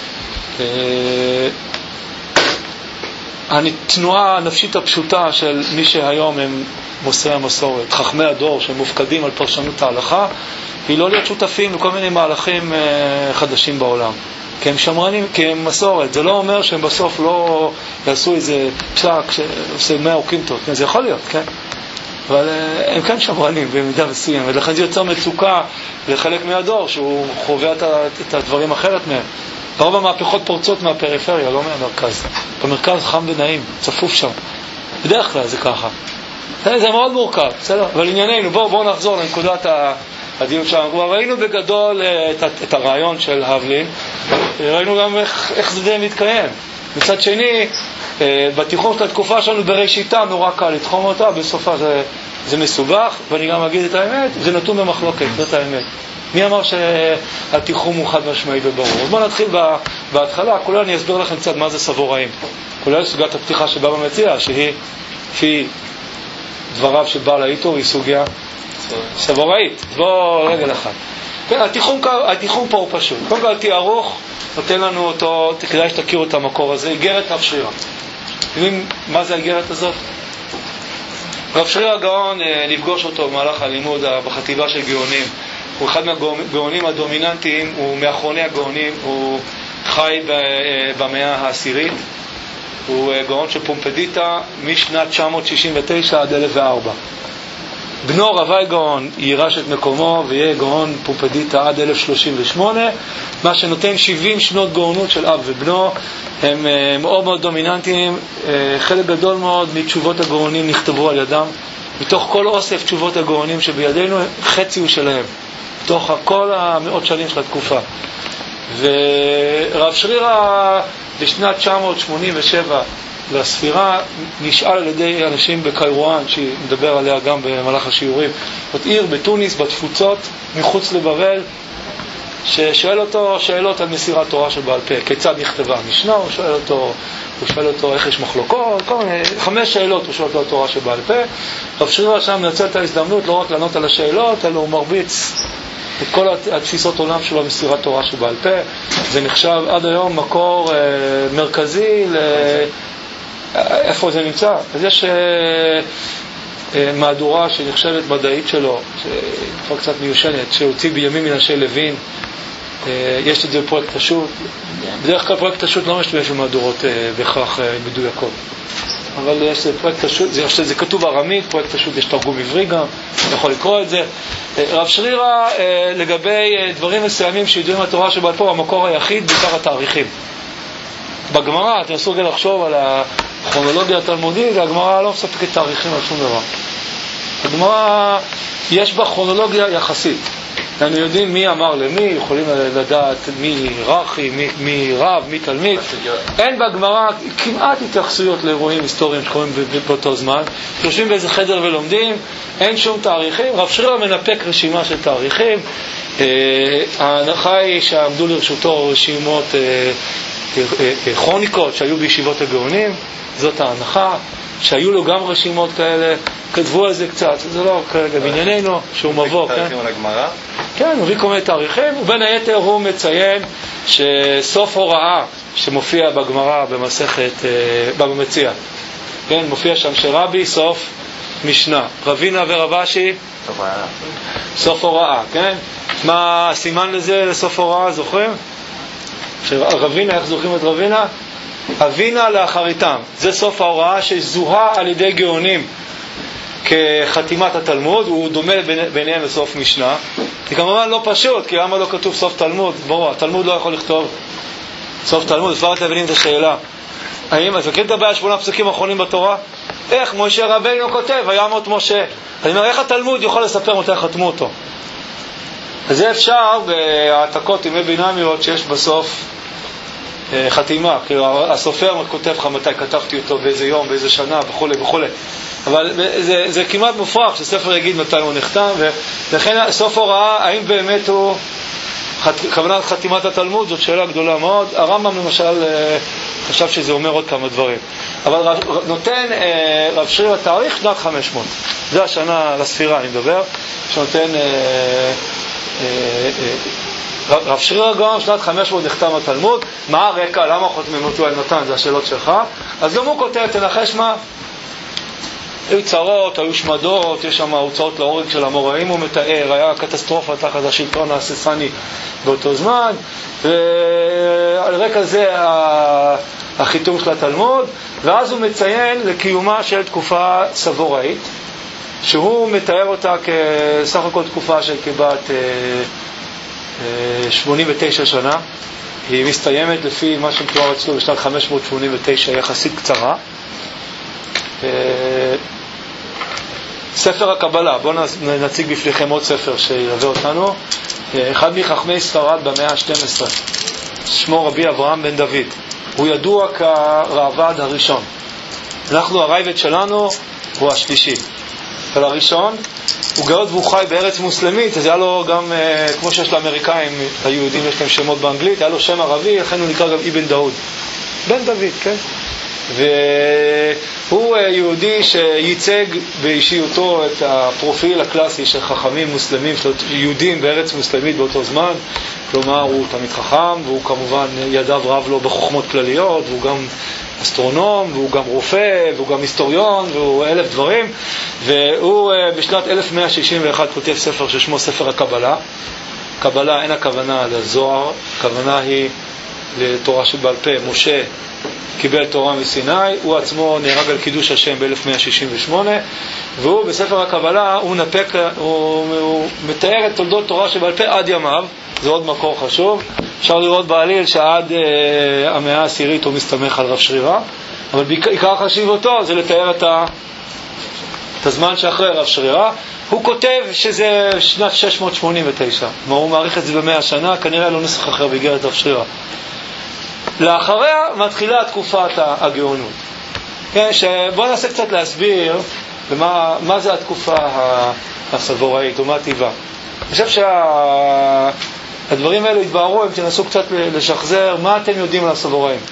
התנועה הנפשית הפשוטה של מי שהיום הם מוסרי המסורת, חכמי הדור שמופקדים על פרשנות ההלכה, היא לא להיות שותפים לכל מיני מהלכים חדשים בעולם. כי הם שמרנים, כי הם מסורת. זה לא אומר שהם בסוף לא יעשו איזה פסק שעושה מאה אוקינטות. זה יכול להיות, כן? אבל הם כן שמרנים במידה מסוים, ולכן זה יוצר מצוקה לחלק מהדור שהוא חווה את הדברים אחרת מהם. רוב המהפכות פורצות מהפריפריה, לא מהמרכז. במרכז חם ונעים, צפוף שם. בדרך כלל זה ככה. זה מאוד מורכב, בסדר? אבל ענייננו, בואו בוא נחזור לנקודת הדיון שלנו. כבר ראינו בגדול את, את הרעיון של הבלין, ראינו גם איך, איך זה מתקיים. מצד שני, בתיחום של התקופה שלנו בראשיתה נורא קל לתחום אותה, בסופה זה, זה מסובך, ואני גם אגיד את האמת, זה נתון במחלוקת, זאת האמת. מי אמר שהתיחום הוא חד משמעי וברור? אז בואו נתחיל בהתחלה, כולל אני אסביר לכם קצת מה זה סבוראים. כולל סוגת הפתיחה שבא במציאה, שהיא לפי דבריו של בעל האיתור, היא סוגיה סבוראית. בואו רגל אחד. כן, התיחום, התיחום פה הוא פשוט. קודם כל תיארוך, נותן לנו אותו, כדאי שתכירו את המקור הזה, איגרת רב שרירא. יודעים מה זה האיגרת הזאת? רב שרירא הגאון, נפגוש אותו במהלך הלימוד בחטיבה של גאונים. הוא אחד מהגאונים הדומיננטיים, הוא מאחרוני הגאונים, הוא חי במאה העשירית, הוא גאון של פומפדיטה משנת תשע מאות שישים ותשע עד אלף וארבע. בנו רבי גאון יירש את מקומו ויהיה גאון פומפדיטה עד אלף שלושים ושמונה, מה שנותן שבעים שנות גאונות של אב ובנו. הם מאוד מאוד דומיננטיים, חלק גדול מאוד מתשובות הגאונים נכתבו על ידם. מתוך כל אוסף תשובות הגאונים שבידינו, חצי הוא שלהם, מתוך כל המאות שנים של התקופה. ורב שרירא בשנת תשע מאות שמונים ושבע לספירה נשאל על ידי אנשים בקיירואן, שמדבר עליה גם במהלך השיעורים, זאת עיר בתוניס בתפוצות מחוץ לבבל, ששואל אותו שאלות על מסירת תורה של בעל פה, כיצד נכתבה המשנה, הוא שואל אותו, הוא שואל אותו איך יש מחלוקות, כל מיני, חמש שאלות הוא שואל אותו על תורה של בעל פה. רב שרירא שם מנצל את ההזדמנות לא רק לענות על השאלות, אלא הוא מרביץ את כל התפיסות עולם שלו מסירת תורה של בעל פה. זה נחשב עד היום מקור אה, מרכזי ל... איפה זה נמצא? אז יש אה, אה, מהדורה שנחשבת מדעית שלו, שכבר קצת מיושנת, שהוציא בימים מנשה לוין. אה, יש את זה בפרויקט השו"ת. בדרך כלל פרויקט השו"ת לא משתמש במהדורות אה, בכך אה, מדויקות. אבל יש פרויקט השו"ת, זה, זה כתוב ארמית, פרויקט השו"ת יש תרגום עברי גם, אתה יכול לקרוא את זה. רב שרירא, לגבי דברים מסוימים שידועים מהתורה שבעל פה, המקור היחיד בעיקר התאריכים. בגמרא, אתם עשו רגע לחשוב על הכרונולוגיה התלמודית, והגמרא לא מספקת תאריכים על שום דבר. הגמרא, יש בה כרונולוגיה יחסית. אנחנו יודעים מי אמר למי, יכולים לדעת מי רחי, מי, מי רב, מי תלמיד. אין בגמרא כמעט התייחסויות לאירועים היסטוריים שקורים באותו זמן. יושבים באיזה חדר ולומדים, אין שום תאריכים. רב שרירא מנפק רשימה של תאריכים. ההנחה היא שעמדו לרשותו רשימות כרוניקות שהיו בישיבות הגאונים, זאת ההנחה. שהיו לו גם רשימות כאלה, כתבו על זה קצת, זה לא כרגע בענייננו, שהוא מבוא, כן? תאריכים על הגמרא? כן, הוא מביא כל מיני תאריכים, ובין היתר הוא מציין שסוף הוראה שמופיע בגמרא במסכת, במציאה, כן, מופיע שם שרבי סוף משנה, רבינה ורבשי סוף הוראה, כן? מה הסימן לזה לסוף הוראה, זוכרים? רבינה, איך זוכרים את רבינה? אבינה לאחריתם, זה סוף ההוראה שזוהה על ידי גאונים כחתימת התלמוד, הוא דומה ביניהם לסוף משנה. זה כמובן לא פשוט, כי למה לא כתוב סוף תלמוד? ברור, התלמוד לא יכול לכתוב סוף תלמוד. כבר אתם מבינים את השאלה, האם, אז מכירים את הבעיה שמונה פסוקים האחרונים בתורה? איך משה רבינו כותב, וימות משה. אני אומר, איך התלמוד יכול לספר מתי חתמו אותו? אז זה אפשר בהעתקות ימי ביניים שיש בסוף חתימה, כאילו הסופר כותב לך מתי כתבתי אותו, באיזה יום, באיזה שנה, וכו' וכו'. אבל זה, זה כמעט מופרך שספר יגיד מתי הוא נחתם, ולכן סוף הוראה, האם באמת הוא כוונת חתימת התלמוד, זאת שאלה גדולה מאוד. הרמב"ם למשל חשב שזה אומר עוד כמה דברים. אבל נותן רב שריר התאריך שנת חמש מאות. זה השנה לספירה, אני מדבר, שנותן רב שריר הגאון, שנת חמש מאות נחתם התלמוד. מה הרקע? למה חותמים אותו על נתן? זה השאלות שלך. אז גם הוא כותב, תנחש מה? היו צרות, היו שמדות, יש שם הוצאות להורג של המוראים, הוא מתאר, היה קטסטרופה תחת השלטון הססני באותו זמן, ועל רקע זה החיתום של התלמוד, ואז הוא מציין לקיומה של תקופה סבוראית, שהוא מתאר אותה כסך הכל תקופה של כבת שמונים ותשע שנה. היא מסתיימת לפי מה שמתואר אצלו בשנת חמש מאות שמונים ותשע, יחסית קצרה. ספר הקבלה, בואו נציג בפניכם עוד ספר שילווה אותנו. אחד מחכמי ספרד במאה ה-שתים עשרה, שמו רבי אברהם בן דוד, הוא ידוע כרעב"ד הראשון. אנחנו, הרייבד שלנו הוא השלישי, אבל הראשון הוא גאות והוא חי בארץ מוסלמית, אז היה לו גם, כמו שיש לאמריקאים, היהודים יש להם שמות באנגלית, היה לו שם ערבי, לכן הוא נקרא גם אבן דאוד, בן דוד, כן? והוא יהודי שייצג באישיותו את הפרופיל הקלאסי של חכמים מוסלמים, של יהודים בארץ מוסלמית באותו זמן. כלומר, הוא תמיד חכם, והוא כמובן ידיו רב לו בחוכמות כלליות, והוא גם אסטרונום, והוא גם רופא, והוא גם היסטוריון, והוא אלף דברים. והוא בשנת אלף מאה שישים ואחת כותב ספר ששמו ספר הקבלה. קבלה אין הכוונה לזוהר, הכוונה היא לתורה שבעל פה. משה קיבל תורה מסיני, הוא עצמו נהרג על קידוש השם ב-אלף מאה שישים ושמונה, והוא בספר הקבלה, הוא, נפק, הוא, הוא מתאר את תולדות תורה שבעל פה עד ימיו. זה עוד מקור חשוב. אפשר לראות בעליל שעד אה, המאה העשירית הוא מסתמך על רב שרירה, אבל בעיקר חשיבותו זה לתאר את, ה, את הזמן שאחרי רב שרירה. הוא כותב שזה שנת שש מאות שמונים ותשע, כלומר הוא מעריך את זה במאה השנה, כנראה לא נוסח אחר באיגרת רב שרירה. לאחריה מתחילה תקופת הגאונות. כן, שבוא ננסה קצת להסביר במה, מה זה התקופה הסבוראית ומה טבעה. אני חושב שהדברים האלו התבהרו, אם תנסו קצת לשחזר מה אתם יודעים על הסבוראים.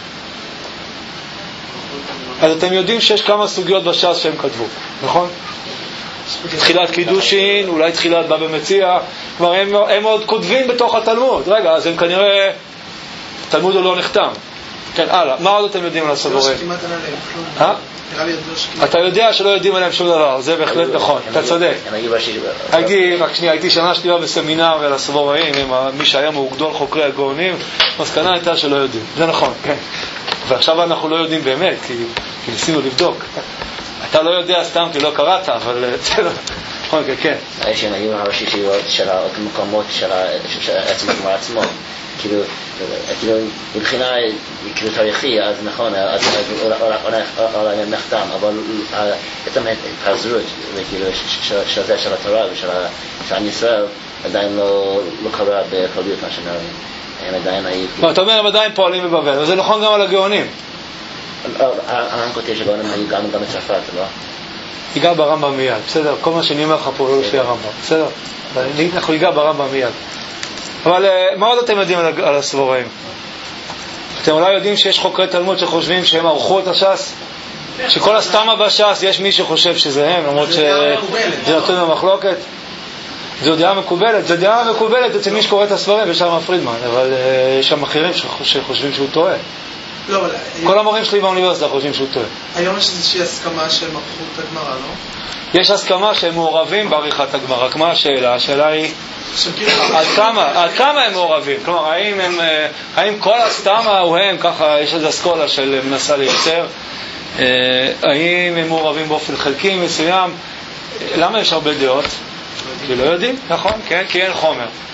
אז אתם יודעים שיש כמה סוגיות בש"ס שהם כתבו, נכון? תחילת קידושין, אולי תחילת בבא מציעא, כלומר הם, הם עוד כותבים בתוך התלמוד. רגע, אז הם כנראה התלמוד הוא לא נחתם. כן, הלאה. מה עוד אתם יודעים על הסבוראים? אה? אתה יודע שלא יודעים עליהם שום דבר, זה בהחלט נכון, אתה צודק. הייתי, רק שנייה, הייתי שנה שנייה בסמינר על הסבוראים, מי שהיום הוא גדול חוקרי הגאונים, מסקנה הייתה שלא יודעים, זה נכון, כן. ועכשיו אנחנו לא יודעים באמת, כי ניסינו לבדוק. אתה לא יודע סתם כי לא קראת, אבל זה לא... אוקיי, כן. יש שנגיד הראשי של המקומות של עצמו כמו עצמו, כאילו, מבחינה כאילו תאריכי, אז נכון, אז אולי נחתם, אבל בעצם ההתפזרות של זה, של התורה ושל עם ישראל, עדיין לא קרה בכלליות מה שנראה. הם עדיין היו... אתה אומר, הם עדיין פועלים בבבל, וזה נכון גם על הגאונים. הרמב"ם כותב שגאונים היו גם בצרפת, לא? ייגע ברמב"ם מיד, בסדר? כל מה שאני אומר לך פה לא לפי הרמב"ם, בסדר? אנחנו ייגע ברמב"ם מיד. אבל מה עוד אתם יודעים על הסבוראים? אתם אולי יודעים שיש חוקרי תלמוד שחושבים שהם ערכו את הש"ס? שכל הסתמה בש"ס יש מי שחושב שזה הם, למרות שזה נתון במחלוקת. זו דעה מקובלת, זו דעה מקובלת אצל מי שקורא את הספרים, יש שם פרידמן, אבל יש שם אחרים שחושבים שהוא טועה. לא, אבל... כל המורים שלי באוניברסיטה חושבים שהוא טועה. היום יש איזושהי הסכמה שהם ערכו את הגמרא, לא? יש הסכמה שהם מעורבים בעריכת הגמרא, רק מה השאלה? השאלה היא עד כמה, עד כמה הם מעורבים? כלומר, האם הם, האם כל הסתמה הוא הם, ככה יש איזו אסכולה של מנסה לייצר, האם הם מעורבים באופן חלקי מסוים? למה יש הרבה דעות? כי לא יודעים, נכון? כן, כי אין חומר.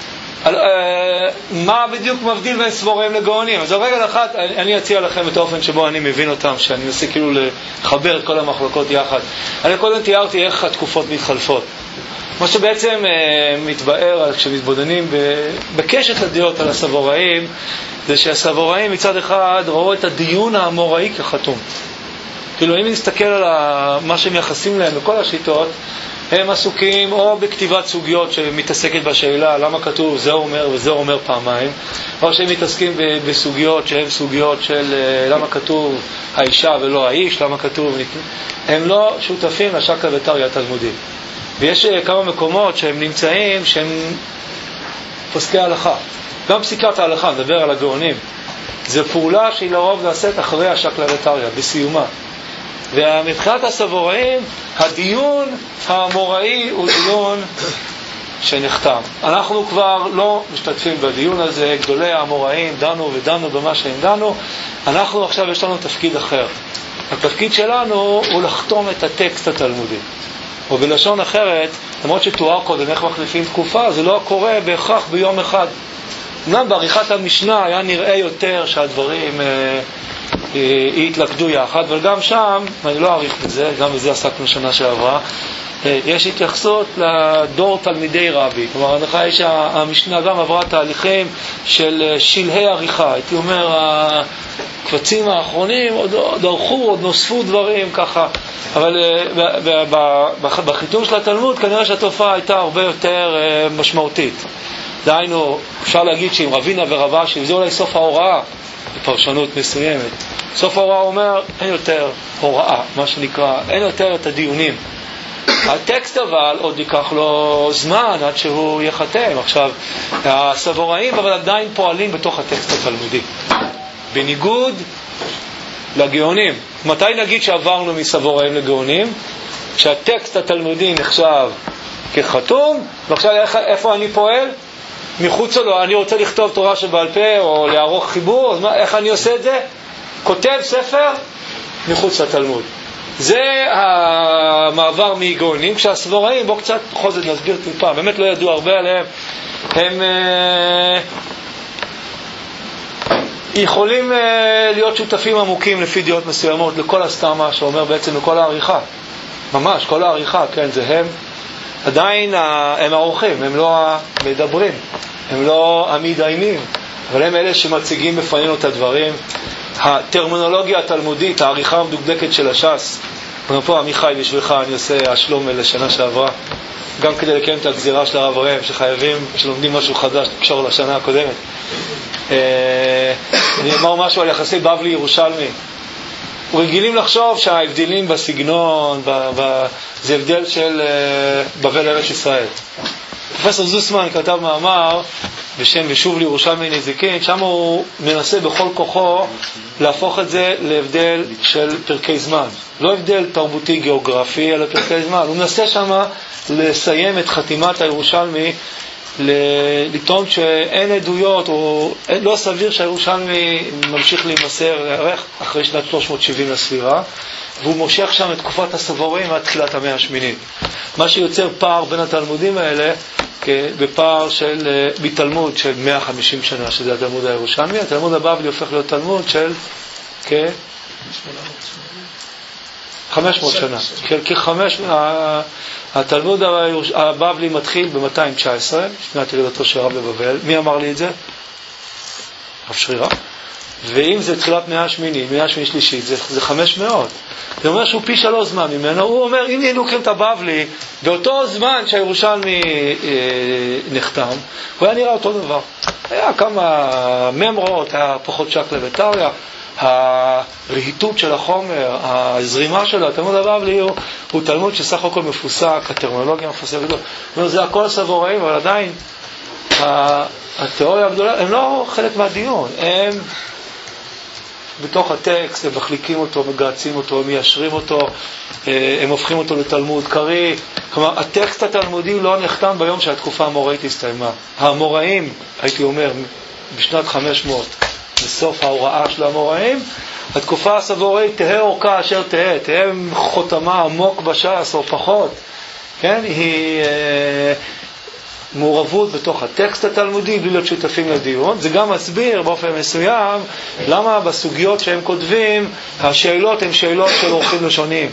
מה בדיוק מבדיל בין סבוראים לגאונים? אז רגע אחת אני אציע לכם את האופן שבו אני מבין אותם, שאני עושה כאילו לחבר את כל המחלוקות יחד. אני קודם תיארתי איך התקופות מתחלפות. מה שבעצם מתבאר כשמתבודדים בקשת הדעות על הסבוראים, זה שהסבוראים מצד אחד ראו את הדיון האמוראי כחתום. כאילו אם נסתכל על מה שהם יחסים להם בכל השיטות, הם עסוקים או בכתיבת סוגיות שמתעסקת בשאלה למה כתוב זה אומר וזה אומר פעמיים, או שהם מתעסקים בסוגיות שהן סוגיות של למה כתוב האישה ולא האיש, למה כתוב, הם לא שותפים לשקלא וטריא התלמודי. ויש כמה מקומות שהם נמצאים שהם פוסקי הלכה, גם פסיקת ההלכה, נדבר על הגאונים, זה פעולה שהיא לרוב נעשית אחרי השקלא וטריא, בסיומה. ומבחינת הסבוראים, הדיון האמוראי הוא דיון שנחתם. אנחנו כבר לא משתתפים בדיון הזה, גדולי האמוראים דנו ודנו במה שהם דנו, אנחנו עכשיו יש לנו תפקיד אחר. התפקיד שלנו הוא לחתום את הטקסט התלמודי. או בלשון אחרת, למרות שתואר קודם איך מחליפים תקופה, זה לא קורה בהכרח ביום אחד. אמנם בעריכת המשנה היה נראה יותר שהדברים אה, יתלכדו יחד, אבל גם שם, אני לא אעריך בזה, גם בזה עסקנו שנה שעברה, יש התייחסות לדור תלמידי רבי. כלומר, הנחה יש שהמשנה גם עברה תהליכים של שלהי עריכה. הייתי אומר, הקבצים האחרונים עוד, עוד ערכו, עוד נוספו דברים ככה. אבל בחיתום של התלמוד כנראה שהתופעה הייתה הרבה יותר משמעותית. דהיינו, אפשר להגיד שעם רבינה ורבה, שזה אולי סוף ההוראה, בפרשנות מסוימת. סוף ההוראה אומר, אין יותר הוראה, מה שנקרא, אין יותר את הדיונים. הטקסט אבל עוד ייקח לו זמן עד שהוא יחתם. עכשיו, הסבוראים אבל עדיין פועלים בתוך הטקסט התלמודי, בניגוד לגאונים. מתי נגיד שעברנו מסבוראים לגאונים? כשהטקסט התלמודי נחשב כחתום, ועכשיו איפה אני פועל? מחוץ לו, אני רוצה לכתוב תורה שבעל פה או לערוך חיבור, אז מה, איך אני עושה את זה? כותב ספר מחוץ לתלמוד. זה המעבר מגאונים. כשהסבוראים, בואו קצת חוזד נסביר טיפה, באמת לא ידעו הרבה עליהם, הם אה, יכולים אה, להיות שותפים עמוקים לפי דעות מסוימות לכל הסתמה שאומר בעצם לכל העריכה, ממש כל העריכה, כן, זה הם עדיין הם העורכים, הם לא המדברים, הם לא המתדיינים, אבל הם אלה שמציגים בפנינו את הדברים. הטרמינולוגיה התלמודית, העריכה המדוקדקת של הש"ס, פה עמיחי בשבילך אני עושה השלום לשנה שעברה, גם כדי לקיים את הגזירה של הרב ראם שחייבים, שלומדים משהו חדש לקשור לשנה הקודמת. אני אומר משהו על יחסי בבלי ירושלמי. רגילים לחשוב שההבדלים בסגנון ב, ב, זה הבדל של בבל ארץ ישראל. פרופסור זוסמן כתב מאמר בשם ושוב לירושלמי נזיקין, שם הוא מנסה בכל כוחו להפוך את זה להבדל של פרקי זמן, לא הבדל תרבותי גיאוגרפי אלא פרקי זמן. הוא מנסה שם לסיים את חתימת הירושלמי, לטעון שאין עדויות או לא סביר שהירושלמי ממשיך להימסר אחרי שנת שלוש מאות שבעים לספירה, והוא מושך שם את תקופת הסבוראים עד תחילת המאה השמינית, מה שיוצר פער בין התלמודים האלה בפער של בתלמוד של מאה וחמישים שנה, שזה התלמוד הירושלמי. התלמוד הבבלי הופך להיות תלמוד של כ-חמש מאות שנה, כחמש התלמוד הבבלי מתחיל ב-מאתיים תשע עשרה, שנת ירידתו של רב בבבל. מי אמר לי את זה? רב שרירה. ואם זה תחילת מאה השמינית, מאה השמינית שלישית, זה, זה חמש מאות. זה אומר שהוא פי שלוש זמן ממנו. הוא אומר, אם היינו לוקחים את הבבלי, באותו זמן שהירושלמי אה, נחתם, הוא היה נראה אותו דבר. היה כמה ממרות, היה פחות שקלא וטריא, הרהיטות של החומר, הזרימה שלו. התלמוד הבבלי הוא, הוא תלמוד שסך הכל מפוסק, הטרמינולוגיה מפוסקת. זאת אומרת, זה הכל סבוראים, אבל עדיין התיאוריה הגדולה, הם לא חלק מהדיון, הם בתוך הטקסט, הם מחליקים אותו, מגעצים אותו, הם מיישרים אותו, הם הופכים אותו לתלמוד קרי. כלומר, הטקסט התלמודי לא נחתם ביום שהתקופה האמוראית הסתיימה. האמוראים, הייתי אומר, בשנת חמש מאות, בסוף ההוראה של האמוראים, התקופה הסבורית תהא אורכה אשר תהא, תהא חותמה עמוק בש"ס או פחות, כן? היא מעורבות בתוך הטקסט התלמודי, בלי להיות שותפים לדיון. זה גם מסביר באופן מסוים למה בסוגיות שהם כותבים, השאלות הן שאלות של אורחים לשוניים.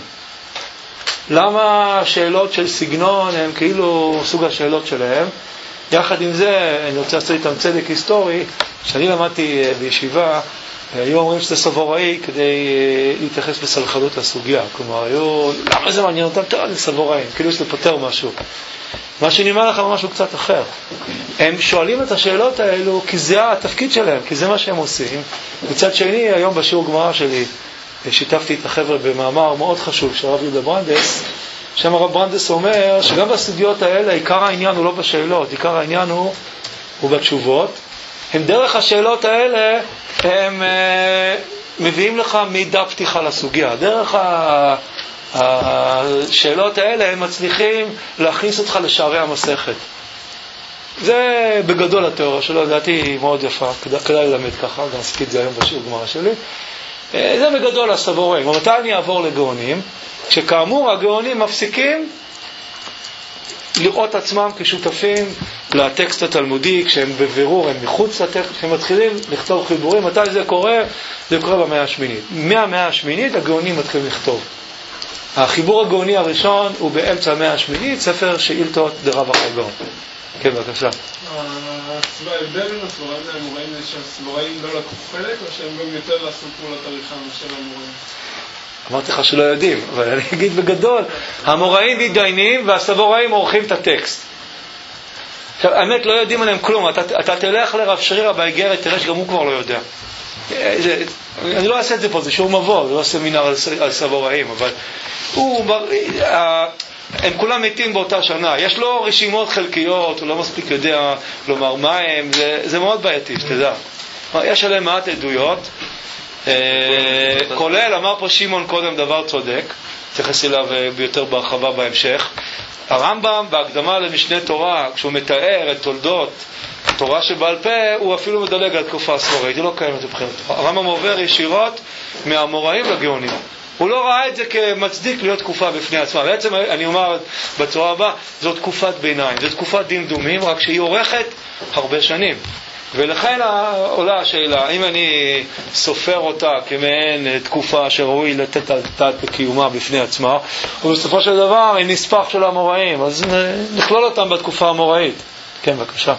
למה השאלות של סגנון הן כאילו סוג השאלות שלהם. יחד עם זה, אני רוצה לעשות איתם צדק היסטורי, כשאני למדתי בישיבה, היו אומרים שזה סבוראי כדי להתייחס בסלחנות לסוגיה. כלומר, היו, למה זה מעניין אותם? תראה, זה סבוראים, כאילו שזה פותר משהו. מה שאני אומר לך משהו קצת אחר. הם שואלים את השאלות האלו כי זה התפקיד שלהם, כי זה מה שהם עושים. מצד שני, היום בשיעור גמרא שלי, שיתפתי את החבר'ה במאמר מאוד חשוב של הרב יהודה ברנדס, שם הרב ברנדס אומר שגם בסוגיות האלה עיקר העניין הוא לא בשאלות, עיקר העניין הוא, הוא בתשובות. הם דרך השאלות האלה הם uh, מביאים לך מידע פתיחה לסוגיה. דרך ה, השאלות האלה הם מצליחים להכניס אותך לשערי המסכת. זה בגדול התיאוריה שלו, לדעתי היא מאוד יפה, כדאי, כדאי ללמד ככה, גם עשיתי את זה היום בשיעור גמרא שלי. זה בגדול הסבוראים. ומתי אני אעבור לגאונים? שכאמור הגאונים מפסיקים לראות עצמם כשותפים לטקסט התלמודי, כשהם בבירור, הם מחוץ לטקסט, כשהם מתחילים לכתוב חיבורים. מתי זה קורה? זה קורה במאה השמינית. מהמאה השמינית הגאונים מתחילים לכתוב. החיבור הגאוני הראשון הוא באמצע המאה השמינית, ספר שאילתות דרב החגון. כן, בבקשה. ההבדל בין הסבוראים לאמוראים זה שהסבוראים לא לקחו חלק, או שהם גם יותר לעשות פעולת עריכה מאשר האמוראים? אמרתי לך שלא יודעים, אבל אני אגיד בגדול, המוראים מתדיינים והסבוראים עורכים את הטקסט. עכשיו, האמת לא יודעים עליהם כלום. אתה, אתה תלך לרב שרירא באיגרת, תראה שגם הוא כבר לא יודע. זה, אני לא אעשה את זה פה, זה שיעור מבוא, זה לא סמינר על, על סבוראים, אבל הוא, הם כולם מתים באותה שנה. יש לו רשימות חלקיות, הוא לא מספיק יודע לומר מה הם, זה, זה מאוד בעייתי, שתדע. יש עליהם מעט עדויות, כולל, אמר פה שמעון קודם דבר צודק, תכף אליו ביותר בהרחבה בהמשך. הרמב"ם בהקדמה למשנה תורה, כשהוא מתאר את תולדות תורה שבעל פה, הוא אפילו מדלג על תקופה הסבורית, היא לא קיימת מבחינתו. הרמב"ם עובר ישירות מהאמוראים לגאונים. הוא לא ראה את זה כמצדיק להיות תקופה בפני עצמה. בעצם אני אומר בצורה הבאה, זו תקופת ביניים, זו תקופת דמדומים, רק שהיא עורכת הרבה שנים. ולכן עולה השאלה, אם אני סופר אותה כמעין תקופה שראוי לתת על תת בקיומה בפני עצמה, ובסופו של דבר היא נספח של האמוראים, אז נכלול אותם בתקופה האמוראית. כן, בבקשה.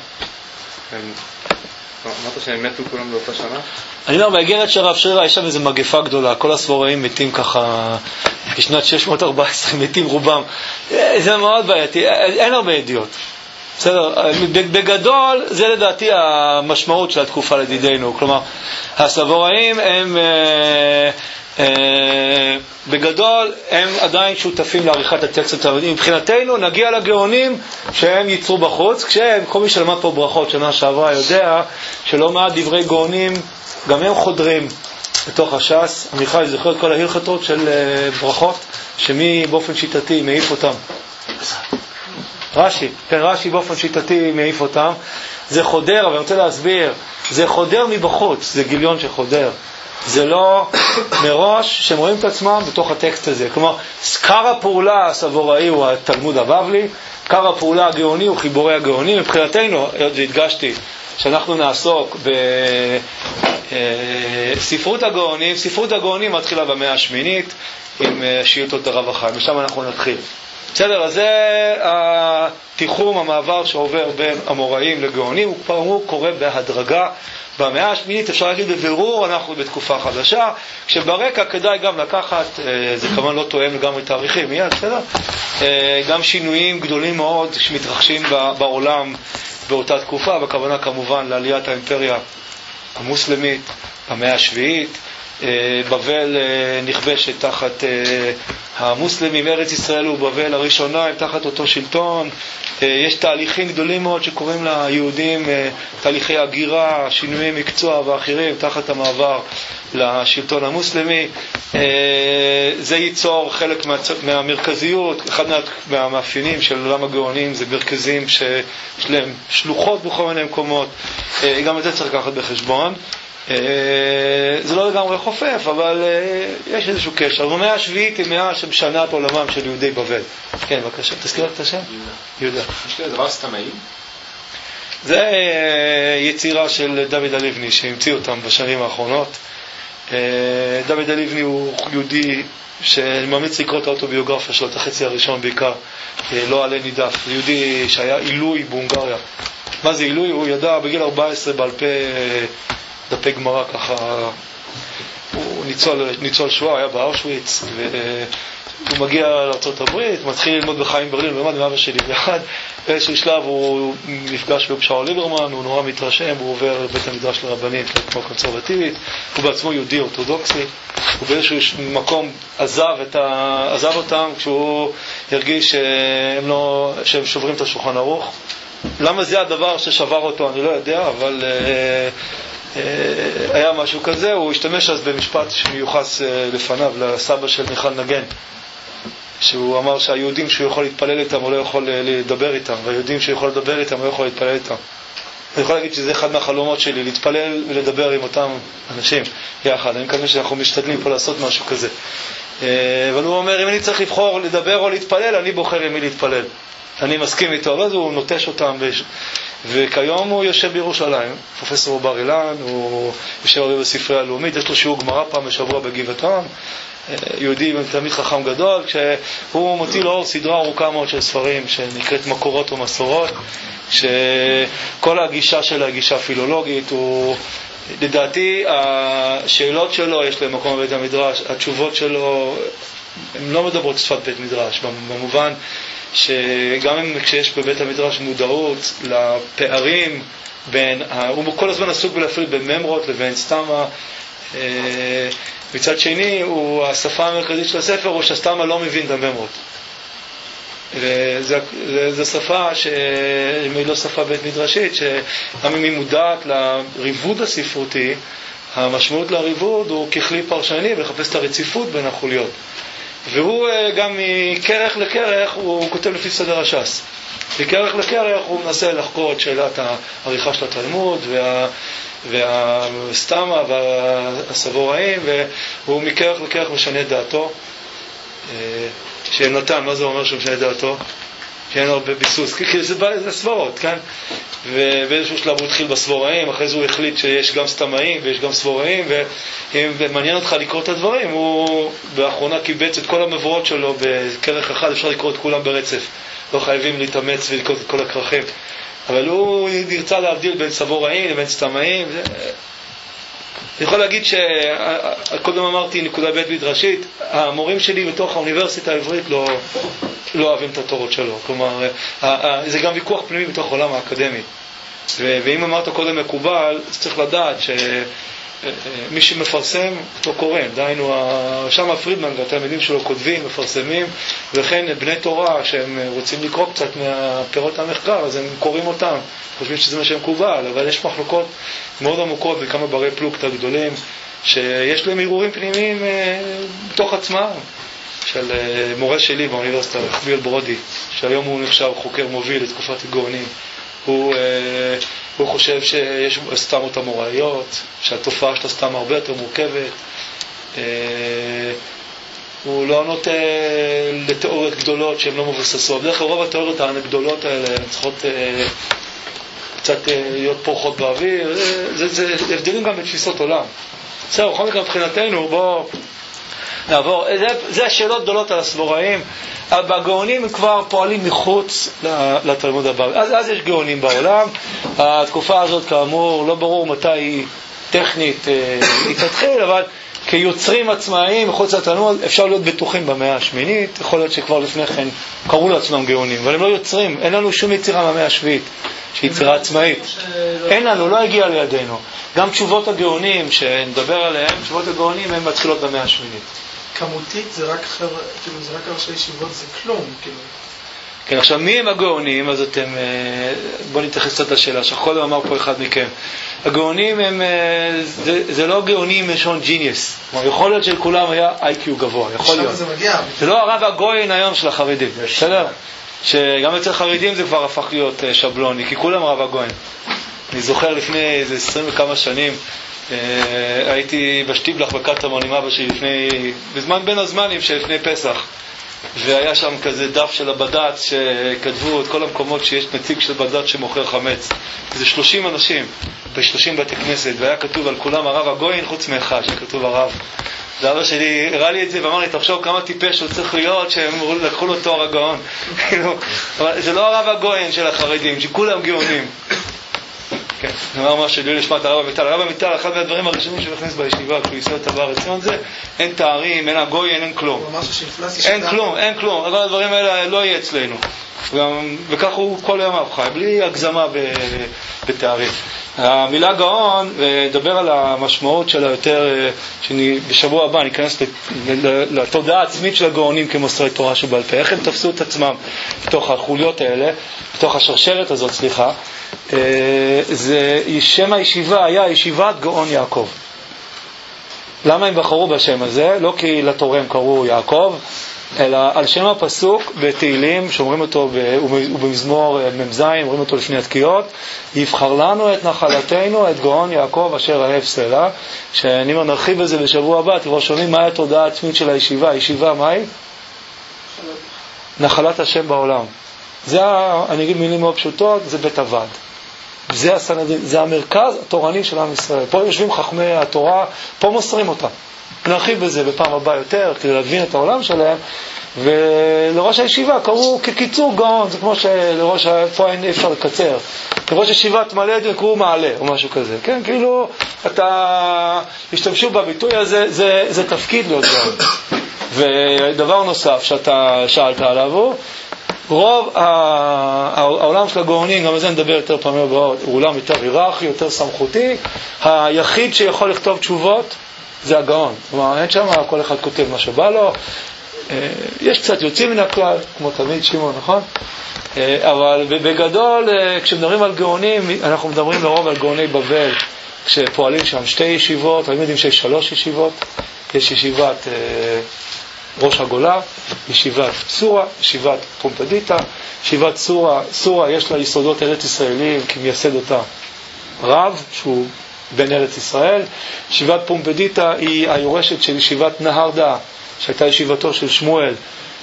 אמרת שהם מתו כולם באותה שנה? אני אומר, באיגרת של רב שרירא יש שם איזו מגפה גדולה, כל הסבוראים מתים ככה, בשנת שש מאות וארבע עשרה מתים רובם. זה מאוד בעייתי, אין הרבה ידיעות. בסדר, בגדול זה לדעתי המשמעות של התקופה לדידנו. כלומר, הסבוראים הם אה, אה, בגדול הם עדיין שותפים לעריכת הטקסט התלמודי. מבחינתנו נגיע לגאונים שהם ייצרו בחוץ, כשהם, כל מי שלמד פה ברכות שנה שעברה יודע שלא מעט דברי גאונים גם הם חודרים בתוך הש"ס. עמיחי זוכר את כל ההלכתות של ברכות שמי באופן שיטתי מעיף אותם. רש"י, כן, רש"י באופן שיטתי מעיף אותם. זה חודר, אבל אני רוצה להסביר, זה חודר מבחוץ, זה גיליון שחודר. זה לא מראש שהם רואים את עצמם בתוך הטקסט הזה. כלומר, עיקר הפעולה הסבוראי הוא התלמוד הבבלי, עיקר הפעולה הגאוני הוא חיבורי הגאונים. מבחינתנו, הדגשתי שאנחנו נעסוק בספרות הגאונים. ספרות הגאונים מתחילה במאה השמינית עם שאילתות דרב החיים, ושם אנחנו נתחיל. בסדר, אז זה התיחום, המעבר שעובר בין אמוראים לגאונים, הוא כבר הוא קורה בהדרגה. במאה השמינית אפשר להגיד בבירור, אנחנו בתקופה חדשה, כשברקע כדאי גם לקחת, זה כמובן לא תואם לגמרי תאריכים, מיד, בסדר? גם שינויים גדולים מאוד שמתרחשים בעולם באותה תקופה, בכוונה כמובן לעליית האימפריה המוסלמית במאה השביעית, בבל נכבשת תחת המוסלמים, ארץ ישראל ובבל הראשונה הם תחת אותו שלטון. יש תהליכים גדולים מאוד שקוראים ליהודים תהליכי הגירה, שינויי מקצוע ואחרים תחת המעבר לשלטון המוסלמי. זה ייצור חלק מהמרכזיות. אחד מהמאפיינים של עולם הגאונים זה מרכזים שיש להם שלוחות בכל מיני מקומות, גם את זה צריך לקחת בחשבון. זה לא לגמרי חופף, אבל יש איזשהו קשר. במאה השביעית היא מאה שמשנה את עולמם של יהודי בבל. כן, בבקשה, תזכיר את השם? יהודה. יש לי דבר סתמאי? זה יצירה של דוד הלבני שהמציא אותם בשנים האחרונות. דוד הלבני הוא יהודי שאני ממליץ לקרוא את האוטוביוגרפיה שלו, את החצי הראשון בעיקר, לא עלה נידף. זה יהודי שהיה עילוי בהונגריה. מה זה עילוי? הוא ידע בגיל ארבע עשרה בעל פה דפי גמרא ככה. הוא ניצול, ניצול שואה, היה באושוויץ, והוא מגיע לארצות הברית, מתחיל ללמוד בחיים ברלין, ולמד עם אבא שלי ביחד. באיזשהו שלב הוא נפגש בפשרה ליברמן, הוא נורא מתרשם, הוא עובר לבית המדרש לרבנית, כמו קונסרבטיבית, הוא בעצמו יהודי אורתודוקסי, הוא באיזשהו מקום עזב, את ה... עזב אותם כשהוא הרגיש שהם, לא... שהם שוברים את השולחן ערוך. למה זה הדבר ששבר אותו אני לא יודע, אבל uh, uh, היה משהו כזה. הוא השתמש אז במשפט שמיוחס uh, לפניו לסבא של מיכל נגן, שהוא אמר שהיהודים שהוא יכול להתפלל איתם הוא לא יכול לדבר איתם, והיהודים שהוא יכול לדבר איתם הוא לא יכול להתפלל איתם. אני יכול להגיד שזה אחד מהחלומות שלי, להתפלל ולדבר עם אותם אנשים יחד. אני מקווה שאנחנו משתדלים פה לעשות משהו כזה. אבל הוא אומר, אם אני צריך לבחור לדבר או להתפלל, אני בוחר עם מי להתפלל. אני מסכים איתו, אבל הוא נוטש אותם. וכיום הוא יושב בירושלים, פרופסור בר אילן, הוא יושב הרבה בספרייה הלאומית, יש לו שיעור גמרא פעם בשבוע בגבעתרם. יהודי תלמיד חכם גדול, כשהוא מוציא לאור סדרה ארוכה מאוד של ספרים שנקראת מקורות ומסורות, שכל הגישה שלה היא גישה פילולוגית. הוא, לדעתי השאלות שלו יש להם מקום בבית המדרש, התשובות שלו הן לא מדברות שפת בית מדרש, במובן שגם אם כשיש בבית המדרש מודעות לפערים בין, הוא כל הזמן עסוק בלהפריד בין ממרות לבין סתמה. מצד שני, הוא, השפה המרכזית של הספר הוא שהסתמה לא מבין את הממרות. זו שפה שהיא לא שפה בית מדרשית, שגם אם היא מודעת לריבוד הספרותי, המשמעות לריבוד הוא ככלי פרשני ולחפש את הרציפות בין החוליות. והוא גם מכרך לכרך הוא כותב לפי סדר הש"ס. מכרך לכרך הוא מנסה לחקור את שאלת העריכה של התלמוד וה... והסתמה והסבוראים, והוא מכרך לכרך משנה את דעתו. שנתן, מה זה אומר שהוא משנה את דעתו? שאין הרבה ביסוס, כי זה, זה סברות, כן? ובאיזשהו שלב הוא התחיל בסבוראים, אחרי זה הוא החליט שיש גם סתמאים ויש גם סבוראים, ואם מעניין אותך לקרוא את הדברים, הוא באחרונה קיבץ את כל המבואות שלו בכרך אחד, אפשר לקרוא את כולם ברצף, לא חייבים להתאמץ ולקרוא את כל הכרכים. אבל הוא נרצה להבדיל בין סבוראים לבין סתמאים. אני יכול להגיד שקודם אמרתי נקודה בית מדרשית, המורים שלי בתוך האוניברסיטה העברית לא, לא אוהבים את התורות שלו. כלומר, זה גם ויכוח פנימי בתוך העולם האקדמי. ואם אמרת קודם מקובל, אז צריך לדעת שמי שמפרסם אותו קורא. דהיינו, שם פרידמן והתלמידים שלו כותבים, מפרסמים, וכן בני תורה שהם רוצים לקרוא קצת מהפירות המחקר, אז הם קוראים אותם, חושבים שזה מה שמקובל, אבל יש מחלוקות מאוד עמוקות בכמה ברי פלוגתא גדולים, שיש להם ערעורים פנימיים בתוך עצמם. של מורה שלי באוניברסיטה, חביאל ברודי, שהיום הוא נחשב חוקר מוביל לתקופת הגאונים. הוא, הוא חושב שיש סתמות אמוראיות, שהתופעה של הסתמה הרבה יותר מורכבת. הוא לא נוטה לתיאוריות גדולות שהן לא מבוססות. בדרך כלל רוב התיאוריות הגדולות האלה הן צריכות קצת להיות פורחות באוויר. זה, זה הבדלים גם בתפיסות עולם. בסדר, בכל מקרה מבחינתנו, בואו נעבור. זה, זה השאלות גדולות על הסבוראים. בגאונים הם כבר פועלים מחוץ לתלמוד הבבלי. אז, אז יש גאונים בעולם. התקופה הזאת כאמור לא ברור מתי היא טכנית היא תתחיל, אבל כיוצרים עצמאיים מחוץ לתלמוד אפשר להיות בטוחים במאה השמינית. יכול להיות שכבר לפני כן קראו לעצמם גאונים, אבל הם לא יוצרים. אין לנו שום יצירה במאה השביעית שהיא יצירה עצמאית. אין לנו, לא הגיע לידינו. גם תשובות הגאונים שנדבר עליהם, תשובות הגאונים הן מתחילות במאה השמינית. כמותית זה רק חבר, כאילו זה רק ראשי ישיבות, זה כלום, כאילו. כן, עכשיו מי הם הגאונים? אז אתם, בואו נתייחס קצת לשאלה, שקודם אמר פה אחד מכם. הגאונים הם, זה, זה לא גאונים משון ג'יניוס. יכול להיות שלכולם היה איי קיו גבוה, יכול להיות. זה מגיע. זה לא הרב הגויין היום של החרדים, בסדר? שגם אצל חרדים זה כבר הפך להיות שבלוני, כי כולם רב הגויין. אני זוכר לפני איזה עשרים וכמה שנים, הייתי בשטיבלח בקטמון עם אבא שלי לפני, בזמן בין הזמנים שלפני פסח, והיה שם כזה דף של הבד"ץ שכתבו את כל המקומות שיש נציג של בד"ץ שמוכר חמץ. זה שלושים אנשים ב-שלושים בתי כנסת, והיה כתוב על כולם הרב הגויין חוץ מאחד שכתוב הרב. ואבא שלי הראה לי את זה ואמר לי, תחשוב כמה טיפש הוא צריך להיות שהם לקחו לו תואר הגאון. זה לא הרב הגויין של החרדים, שכולם גאונים. כן, נאמר מה שלי לשמעת הרב אמיטל. הרב אמיטל, אחד מהדברים הראשונים שנכנס בישיבה, כשהוא ייסד את הבר עציון זה, אין תארים, אין הגויין, אין כלום. אין כלום, אין כלום. אבל הדברים האלה לא יהיה אצלנו. וכך הוא כל יום חי, בלי הגזמה בתארים. המילה גאון, ודבר על המשמעות שלה יותר, שבשבוע הבא ניכנס לתודעה העצמית של הגאונים כמוסרי תורה שבעל פה. איך הם תפסו את עצמם בתוך החוליות האלה, בתוך השרשרת הזאת, סליחה. זה, שם הישיבה היה ישיבת גאון יעקב. למה הם בחרו בשם הזה? לא כי לתורם קראו יעקב, אלא על שם הפסוק בתהילים, שאומרים אותו במזמור ממזיים, אומרים אותו לפני התקיעות, יבחר לנו את נחלתנו, את גאון יעקב אשר אהב סלע. שאני נרחיב בזה בשבוע הבא, תראו שומעים מה התודעה העצמית של הישיבה. הישיבה מה היא? נחלת השם בעולם. זה, אני אגיד מילים מאוד פשוטות, זה בית הוועד. זה הסנדין, זה המרכז התורני של עם ישראל. פה יושבים חכמי התורה, פה מוסרים אותה. נרחיב בזה בפעם הבאה יותר, כדי להבין את העולם שלהם. ולראש הישיבה קראו כקיצור גאון, זה כמו שלראש, פה אין אפשר לקצר. לראש הישיבת מלא קראו מעלה, או משהו כזה. כן, כאילו, אתה, השתמשו בביטוי הזה, זה, זה תפקיד להיות גאון. ודבר נוסף שאתה שאלת עליו הוא, רוב העולם של הגאונים, גם על זה נדבר יותר פעמים הבאות, הוא עולם יותר היררכי, יותר סמכותי. היחיד שיכול לכתוב תשובות זה הגאון. כלומר, אין שם כל אחד כותב מה שבא לו. יש קצת יוצאים מן הכלל, כמו תמיד שמעון, נכון? אבל בגדול, כשמדברים על גאונים, אנחנו מדברים לרוב על גאוני בבל, כשפועלים שם שתי ישיבות, אנחנו יודעים שיש שלוש ישיבות. יש ישיבת ראש הגולה, ישיבת סורה, ישיבת פומפדיטה. ישיבת סורה, סורה יש לה יסודות ארץ ישראלים, כי מייסד אותה רב, שהוא בן ארץ ישראל. ישיבת פומפדיטה היא היורשת של ישיבת נהרדה, שהייתה ישיבתו של שמואל,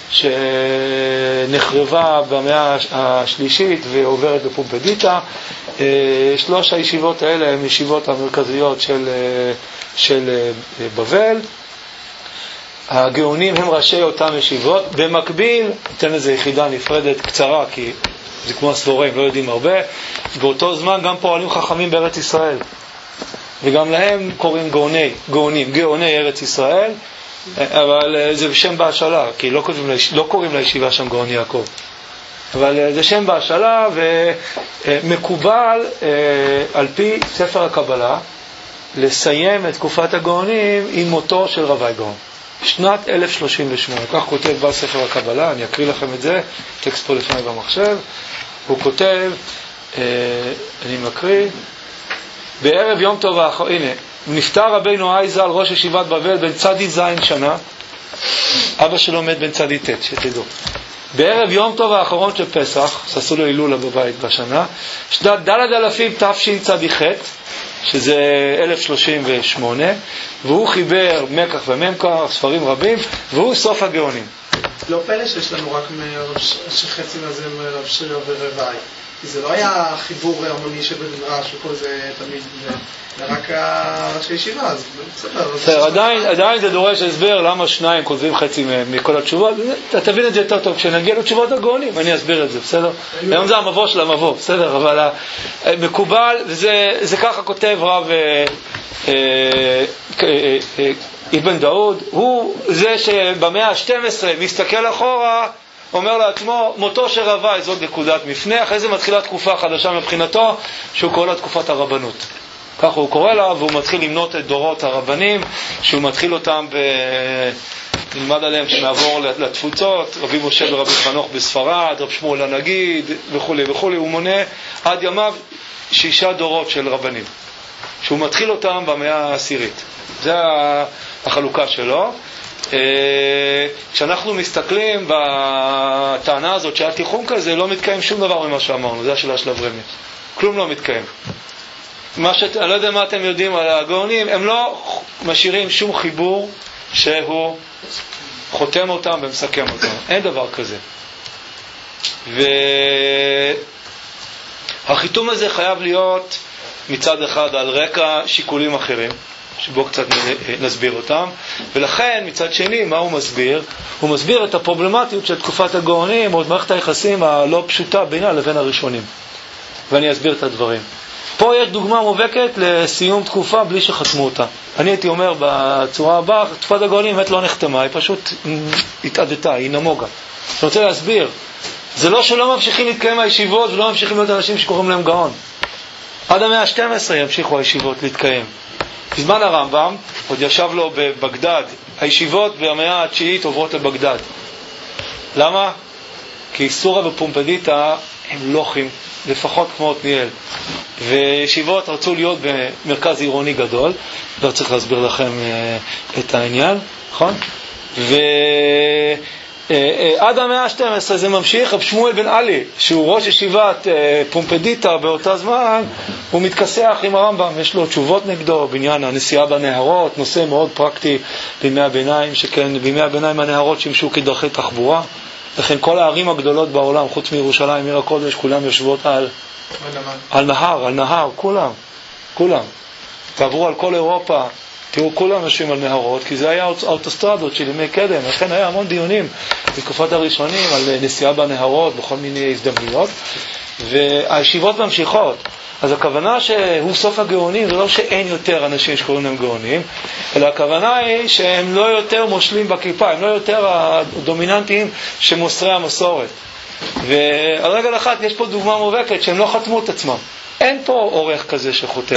שנחרבה במאה השלישית ועוברת בפומפדיטה. שלוש הישיבות האלה הן ישיבות המרכזיות של, של בבל. הגאונים הם ראשי אותם ישיבות. במקביל, ניתן לזה יחידה נפרדת קצרה, כי זה כמו הסבוראים, לא יודעים הרבה. באותו זמן גם פועלים חכמים בארץ ישראל, וגם להם קוראים גאוני, גאונים, גאוני ארץ ישראל, אבל זה שם בהשאלה, כי לא קוראים, לא קוראים לישיבה שם גאון יעקב, אבל זה שם בהשאלה. ומקובל על פי ספר הקבלה לסיים את תקופת הגאונים עם מותו של רבי גאון, שנת אלף שלושים ושמונה. כך כותב בספר הקבלה, אני אקריא לכם את זה, טקסט פה לפני במחשב. הוא כותב, אני מקריא, בערב יום טוב האחרון, הנה, נפטר רבינו אייזל, ראש ישיבת בבל, בן צדי זין שנה. אבא שלו מת בן צדי תת, שתדעו. בערב יום טוב האחרון של פסח, שעשו לו הילולה בבית בשנה, שנת דלת אלפים תפשין צדי חט, שזה אלף שלושים ושמונה, והוא חיבר מקח וממכר, ספרים רבים, והוא סוף הגאונים. לא פלא שיש לנו רק שחצי מזה מרב שיר ורבעי, כי זה לא היה חיבור הרמוני שבדרש וכל זה תמיד, רק ראשי ישיבה, אז בסדר. עדיין זה דורש הסבר למה שניים כותבים חצי מכל התשובות. אתה תבין את זה יותר טוב כשנגיע לתשובות הגאונים, אני אסביר את זה, בסדר? היום זה המבוא של המבוא, בסדר? אבל מקובל, זה ככה כותב רב אבן דאוד, הוא זה שבמאה ה-שתים עשרה מסתכל אחורה, אומר לעצמו, מותו של רבי זאת נקודת מפנה. אחרי זה מתחילה תקופה חדשה מבחינתו, שהוא קורא לה תקופת הרבנות. ככה הוא קורא לה, והוא מתחיל למנות את דורות הרבנים, שהוא מתחיל אותם ב... נלמד עליהם שנעבור לתפוצות, רבי משה ורבי חנוך בספרד, רב שמואל הנגיד וכו' וכו'. הוא מונה עד ימיו שישה דורות של רבנים, שהוא מתחיל אותם במאה העשירית. זה החלוקה שלו. כשאנחנו מסתכלים בטענה הזאת שהיה תיחום כזה, לא מתקיים שום דבר ממה שאמרנו. זה השאלה של אברמי, כלום לא מתקיים. מה שאת, אני לא יודע מה אתם יודעים על הגאונים, הם לא משאירים שום חיבור שהוא חותם אותם ומסכם אותם. אין דבר כזה. והחיתום הזה חייב להיות מצד אחד על רקע שיקולים אחרים, שבו קצת נסביר אותם, ולכן מצד שני, מה הוא מסביר? הוא מסביר את הפרובלמטיות של תקופת הגאונים, או את מערכת היחסים הלא פשוטה בינה לבין הראשונים. ואני אסביר את הדברים. פה יש דוגמה מובהקת לסיום תקופה בלי שחתמו אותה. אני הייתי אומר בצורה הבאה, תקופת הגאונים באמת לא נחתמה, היא פשוט התעדתה, היא נמוגה. אני רוצה להסביר, זה לא שלא ממשיכים להתקיים הישיבות ולא ממשיכים להיות אנשים שקוראים להם גאון. עד המאה ה-שתים עשרה ימשיכו הישיבות להתקיים. בזמן הרמב"ם, עוד ישב לו בבגדד, הישיבות במאה התשיעית עוברות לבגדד. למה? כי סורה ופומפדיטה הם לוחים, לפחות כמו עתניאל. וישיבות רצו להיות במרכז עירוני גדול, לא צריך להסביר לכם את העניין, נכון? ועד המאה ה-שתים עשרה זה ממשיך, רב שמואל בן עלי, שהוא ראש ישיבת פומפדיטה באותה זמן, הוא מתכסח עם הרמב"ם, יש לו תשובות נגדו, בעניין הנסיעה בנהרות, נושא מאוד פרקטי בימי הביניים, שכן בימי הביניים הנהרות שימשו כדרכי תחבורה, לכן כל הערים הגדולות בעולם, חוץ מירושלים, עיר הקודש, כולם יושבות על, על נהר, על נהר, כולם, כולם. תעברו על כל אירופה, תראו, כולם יושבים על נהרות, כי זה היה האוטוסטרדות של ימי קדם, לכן היה המון דיונים בתקופת הראשונים על נסיעה בנהרות, בכל מיני הזדמנויות, והישיבות ממשיכות. אז הכוונה שהוא סוף הגאונים, זה לא שאין יותר אנשים שקוראים להם גאונים, אלא הכוונה היא שהם לא יותר מושלים בכיפה, הם לא יותר הדומיננטיים שמוסרי המסורת. ועל רגל אחת יש פה דוגמה מובהקת שהם לא חתמו את עצמם. אין פה עורך כזה שחותם,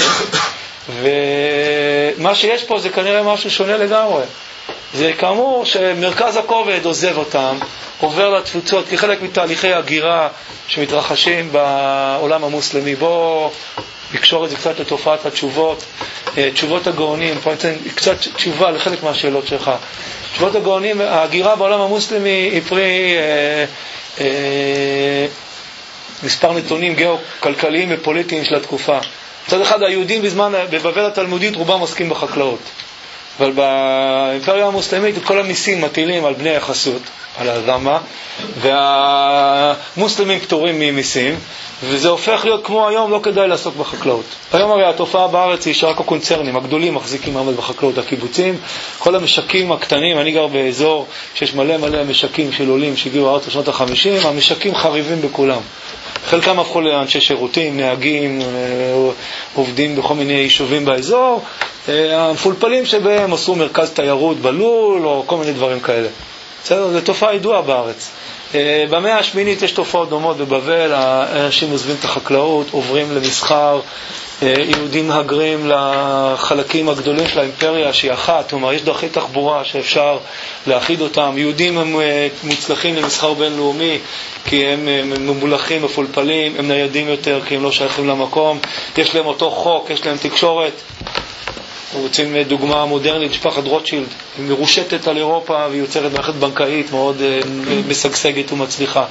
ומה שיש פה זה כנראה משהו שונה לגמרי. זה כאמור שמרכז הכובד עוזב אותם, עובר לתפוצות כחלק מתהליכי הגירה שמתרחשים בעולם המוסלמי. בוא נקשור את זה קצת לתופעת התשובות, תשובות הגאונים, פה ניתן קצת תשובה לחלק מהשאלות שלך. תשובות הגאונים, ההגירה בעולם המוסלמי היא פרי אה, אה, מספר נתונים גיאו-כלכליים ופוליטיים של התקופה. מצד אחד היהודים בזמן, בבבל התלמודית רובם עוסקים בחקלאות, אבל באימפריה המוסלמית את כל המיסים מטילים על בני היחסות, על האדמה, והמוסלמים פטורים ממיסים, וזה הופך להיות כמו היום, לא כדאי לעסוק בחקלאות. היום הרי התופעה בארץ היא שרק הקונצרנים הגדולים מחזיקים מעמד בחקלאות, הקיבוצים, כל המשקים הקטנים, אני גר באזור שיש מלא מלא משקים של עולים שהגיעו הארץ לשנות החמישים, המשקים חריבים בכולם. חלקם הפכו לאנשי שירותים, נהגים, עובדים בכל מיני יישובים באזור, המפולפלים שבהם עשו מרכז תיירות בלול או כל מיני דברים כאלה. בסדר? זו תופעה ידועה בארץ. במאה השמינית יש תופעות דומות בבבל, האנשים עוזבים את החקלאות, עוברים למסחר, יהודים מהגרים לחלקים הגדולים של האימפריה שהיא אחת, כלומר יש דרכי תחבורה שאפשר להחיד אותם. יהודים הם מוצלחים למסחר בינלאומי כי הם ממולכים, מפולפלים, הם ניידים יותר כי הם לא שייכים למקום, יש להם אותו חוק, יש להם תקשורת. רוצים דוגמה מודרנית, משפחת רוטשילד, היא מרושתת על אירופה והיא יוצרת מערכת בנקאית מאוד משגשגת ומצליחה.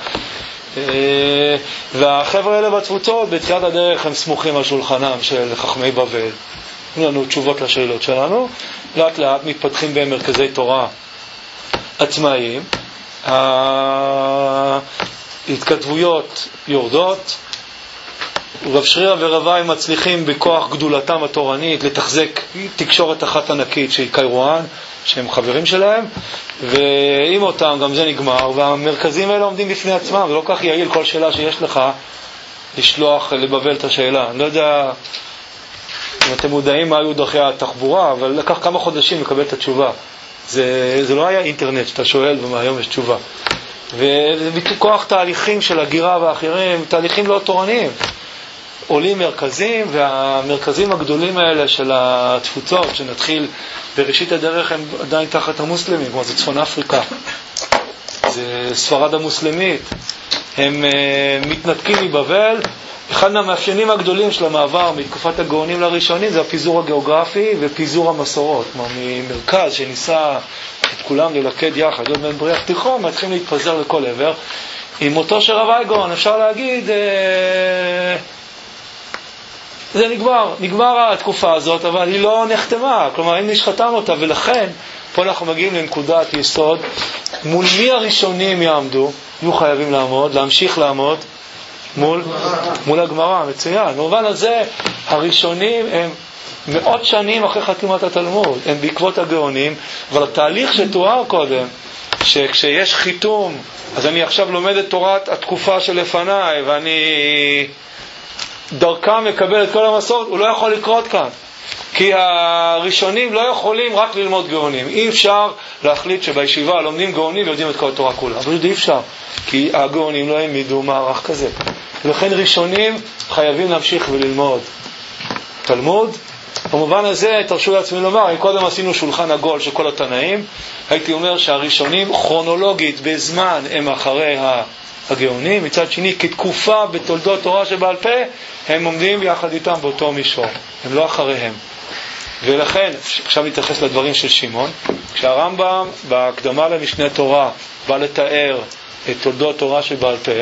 והחבר'ה האלה בתפוצות בתחילת הדרך הם סמוכים על שולחנם של חכמי בבל, אין לנו תשובות לשאלות שלנו, לאט לאט מתפתחים בהם מרכזי תורה עצמאיים, ההתכתבויות יורדות, רב שרירא ורבי מצליחים בכוח גדולתם התורנית לתחזק תקשורת אחת ענקית שהיא קיירואן, שהם חברים שלהם, ועם אותם גם זה נגמר, והמרכזים האלה עומדים בפני עצמם, ולא כך יעיל כל שאלה שיש לך לשלוח לבבל את השאלה. אני לא יודע אם אתם מודעים מה היו דרכי התחבורה, אבל לקח כמה חודשים לקבל את התשובה. זה, זה לא היה אינטרנט שאתה שואל ומהיום יש תשובה. ובכוח תהליכים של הגירה ואחרים, תהליכים לא תורניים, עולים מרכזים, והמרכזים הגדולים האלה של התפוצות שנתחיל בראשית הדרך הם עדיין תחת המוסלמים, כמו זה צפון אפריקה, זה ספרד המוסלמית, הם uh, מתנתקים מבבל. אחד מהמאפיינים הגדולים של המעבר מתקופת הגאונים לראשונים זה הפיזור הגיאוגרפי ופיזור המסורות, כלומר ממרכז שניסה את כולם ללכד יחד, עוד בין בריח תיכון, מתחילים להתפזר לכל עבר. עם מותו של רב אייגון אפשר להגיד uh, זה נגמר, נגמר התקופה הזאת, אבל היא לא נחתמה, כלומר אם נשחתם אותה, ולכן פה אנחנו מגיעים לנקודת יסוד, מול מי הראשונים יעמדו, יהיו חייבים לעמוד, להמשיך לעמוד, מול, מול הגמרא, מצוין. במובן הזה, הראשונים הם מאות שנים אחרי חתימת התלמוד, הם בעקבות הגאונים, אבל התהליך שתואר קודם, שכשיש חיתום, אז אני עכשיו לומד את תורת התקופה שלפניי, ואני דרכם מקבל את כל המסורת, הוא לא יכול לקרות כאן. כי הראשונים לא יכולים רק ללמוד גאונים. אי אפשר להחליט שבישיבה לומדים גאונים ויודעים את כל התורה כולה. אבל אי אפשר, כי הגאונים לא העמידו מערך כזה. ולכן ראשונים חייבים להמשיך וללמוד תלמוד. במובן הזה תרשו לעצמי לומר, אם קודם עשינו שולחן עגול של כל התנאים, הייתי אומר שהראשונים כרונולוגית בזמן הם אחרי הגאונים, מצד שני כתקופה בתולדות תורה שבעל פה הם עומדים יחד איתם באותו מישור, הם לא אחריהם. ולכן עכשיו נתייחס לדברים של שמעון. כשהרמב"ם בהקדמה למשנה תורה בא לתאר את תולדות תורה שבעל פה,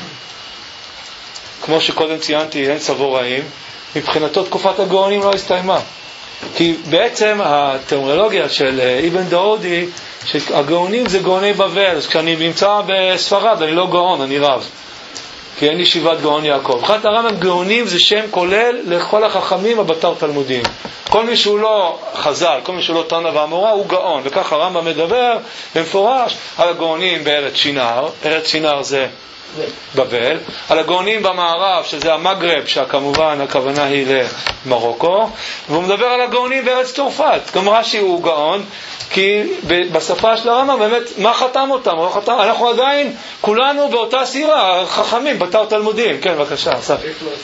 כמו שקודם ציינתי, אין סבור רעים, מבחינתו תקופת הגאונים לא הסתיימה. כי בעצם התיאורולוגיה של אבן דאודי, שהגאונים זה גאוני בבל, אז כשאני נמצא בספרד אני לא גאון, אני רב, כי אין ישיבת גאון יעקב. מבחינת הרמב"ם גאונים זה שם כולל לכל החכמים הבתר תלמודיים. כל מי שהוא לא חז"ל, כל מי שהוא לא תנא ואמורא הוא גאון, וכך הרמב"ם מדבר במפורש על הגאונים בארץ שינר. ארץ שינר זה בבל, על הגאונים במערב שזה המגרב, שכמובן הכוונה היא למרוקו, והוא מדבר על הגאונים בארץ צרפת. גם רש"י הוא גאון, כי בשפה של הרמב"ם באמת מה חתם אותם? לא חתם, אנחנו עדיין כולנו באותה סירה, חכמים בתר תלמודים. כן, בבקשה, אסף.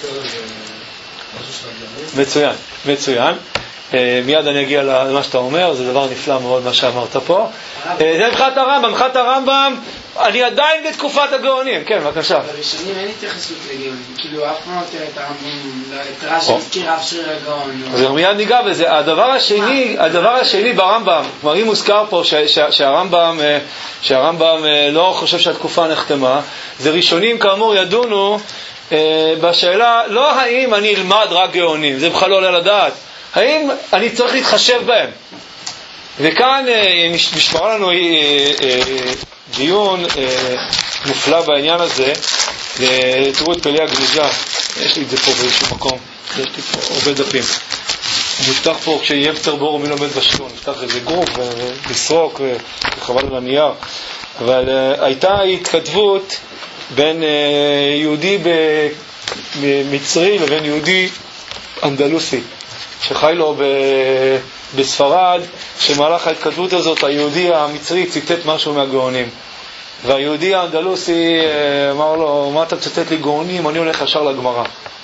מצוין, מצוין. מיד אני אגיע למה שאתה אומר, זה דבר נפלא מאוד מה שאמרת פה. זה מבחינת הרמב"ם, מבחינת הרמב"ם אני עדיין בתקופת הגאונים. כן, בבקשה. בראשונים אין התייחסות לגאונים, כאילו אף פעם לא תראה את הרמב"ם, את רש"י מזכיר אף שיר הגאון. אז מיד ניגע בזה. הדבר השני, הדבר השני ברמב"ם, כלומר אם מוזכר פה שהרמב"ם שהרמב"ם לא חושב שהתקופה נחתמה, זה ראשונים כאמור ידונו בשאלה לא האם אני אלמד רק גאונים, זה בכלל לא עולה לדעת, האם אני צריך להתחשב בהם. וכאן נשמע לנו דיון מופלא בעניין הזה. תראו את פלאי הגניזה, יש לי את זה פה באיזשהו מקום, יש לי פה הרבה דפים. נפתח פה כשיהיה פטרבור מי לומד בשיעור, נפתח איזה גרוף ולסרוק וחבל על הנייר. אבל הייתה התכתבות בין יהודי במצרי לבין יהודי אנדלוסי שחי לו בספרד, שמהלך ההתכתבות הזאת היהודי המצרי ציטט משהו מהגאונים, והיהודי האנדלוסי אמר לו, מה אתה מצטט לי גאונים? אני הולך ישר לגמרא.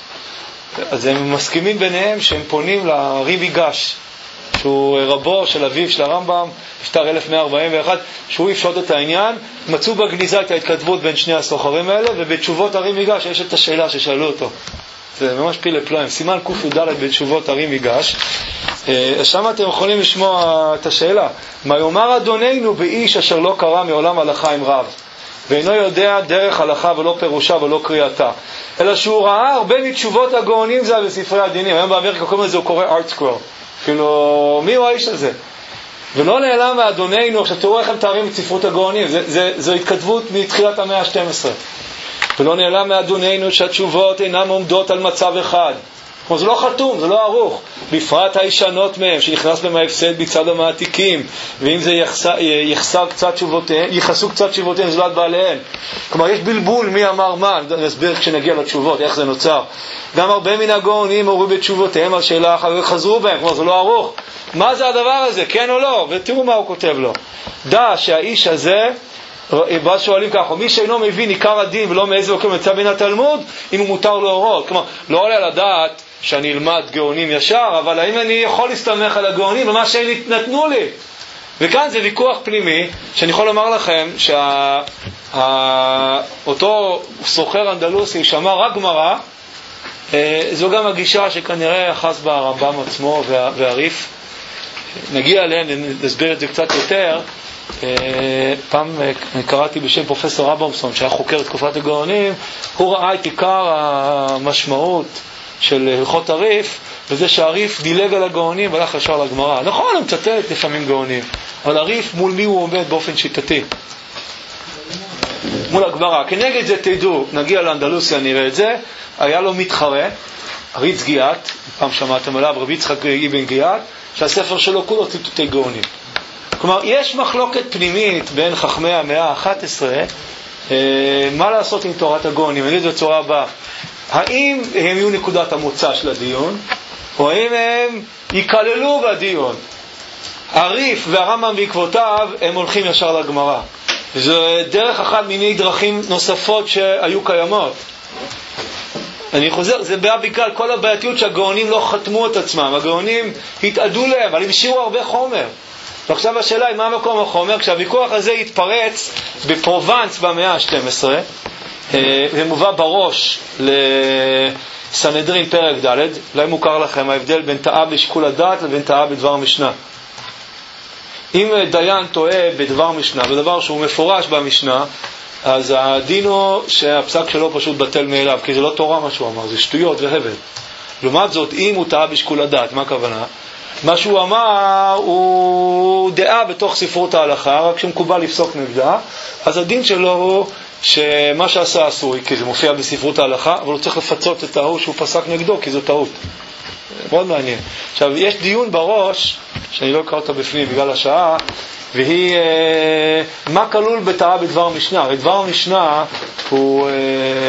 אז הם מסכימים ביניהם שהם פונים לריבי גש, שהוא רבו של אביו של הרמב"ם, נפטר אלף מאה ארבעים ואחת, שהוא יפשוט את העניין. מצאו בגניזה את ההתכתבות בין שני הסוחרים האלה, ובתשובות הריבי גש יש את השאלה ששאלו אותו. זה ממש פיל לפלואים, סימן ק"ד בתשובות הריבי גש. שם אתם יכולים לשמוע את השאלה, מה יאמר אדוננו באיש אשר לא קרא מעולם הלכה עם רב, ואינו יודע דרך הלכה ולא פירושה ולא קריאתה, אלא שהוא ראה הרבה מתשובות הגאונים זה בספרי הדינים. היום באמריקה קוראים לזה, הוא קורא ארט סקרול, כאילו מי הוא האיש הזה? ולא נעלם מאדוננו. עכשיו תראו איך הם תארים את ספרות הגאונים, זה, זה, זו התכתבות מתחילת המאה ה-שתים עשרה. ולא נעלם מאדוננו שהתשובות אינן עומדות על מצב אחד, כמו זה לא חתום, זה לא ערוך, בפרט הישנות מהם שנכנס בהם ההפסד בצד המעתיקים, ואם זה יחסר, יחסר קצת תשובותיהם, יחסו קצת תשובותיהם זולת בעליהם. כלומר יש בלבול מי אמר מה, נסביר כשנגיע לתשובות איך זה נוצר. גם הרבה מן הגאונים הורו בתשובותיהם על שאלה אחת וחזרו בהם, כלומר זה לא ערוך. מה זה הדבר הזה, כן או לא? ותראו מה הוא כותב לו, דע שהאיש הזה, ואז שואלים ככה, מי שאינו מבין עיקר הדין ולא מאיזה מקום יצא בין התלמוד, אם הוא מותר להורות. כלומר לא עולה לדעת שאני אלמד גאונים ישר, אבל האם אני יכול להסתמך על הגאונים ומה שהם נתנו לי? וכאן זה ויכוח פנימי, שאני יכול לומר לכם שאותו סוחר אנדלוסי שאמר רק גמרא, זו גם הגישה שכנראה אחז בה הרמב"ם עצמו והריף. נגיע אליהם, נסביר את זה קצת יותר. פעם קראתי בשם פרופסור אברמסון שהיה חוקר את תקופת הגאונים, הוא ראה את עיקר המשמעות של הלכות הריף, וזה שהריף דילג על הגאונים והלך ישר לגמרא. נכון, הוא מצטט לפעמים גאונים, אבל הריף מול מי הוא עומד באופן שיטתי? מול הגמרא. כנגד זה תדעו, נגיע לאנדלוסיה נראה את זה, היה לו מתחרה, הריץ גיאת, פעם שמעתם עליו, רבי יצחק אבן גיאת, שהספר שלו כולו ציטוטי גאונים. כלומר, יש מחלוקת פנימית בין חכמי המאה ה-אחת עשרה, אה, מה לעשות עם תורת הגאונים? אני אגיד בצורה הבאה, האם הם יהיו נקודת המוצא של הדיון, או האם הם ייכללו בדיון? הריף והרמב"ם בעקבותיו הם הולכים ישר לגמרא. זה דרך אחת מיני דרכים נוספות שהיו קיימות. אני חוזר, זה בא בגלל כל הבעייתיות שהגאונים לא חתמו את עצמם. הגאונים התעדו להם, אבל הם השאירו הרבה חומר. ועכשיו השאלה היא מה מקום החומר? כשהוויכוח הזה התפרץ בפרובנס במאה ה-שתים עשרה, ומובא בראש לסנהדרין פרק ד', אולי מוכר לכם ההבדל בין טעה בשיקול הדעת לבין טעה בדבר משנה. אם דיין טועה בדבר משנה, בדבר שהוא מפורש במשנה, אז הדין הוא שהפסק שלו פשוט בטל מאליו, כי זה לא תורה מה שהוא אמר, זה שטויות והבל. לעומת זאת, אם הוא טעה בשיקול הדעת, מה הכוונה? מה שהוא אמר הוא דעה בתוך ספרות ההלכה, רק שמקובל לפסוק נגדה, אז הדין שלו הוא שמה שעשה עשוי, כי זה מופיע בספרות ההלכה, אבל הוא צריך לפצות את ההוא שהוא פסק נגדו, כי זו טעות. מאוד מעניין. עכשיו, יש דיון בראש, שאני לא אקרא אותה בפנים בגלל השעה, והיא, אה, מה כלול בטעה בדבר משנה? הרי דבר משנה הוא, אה,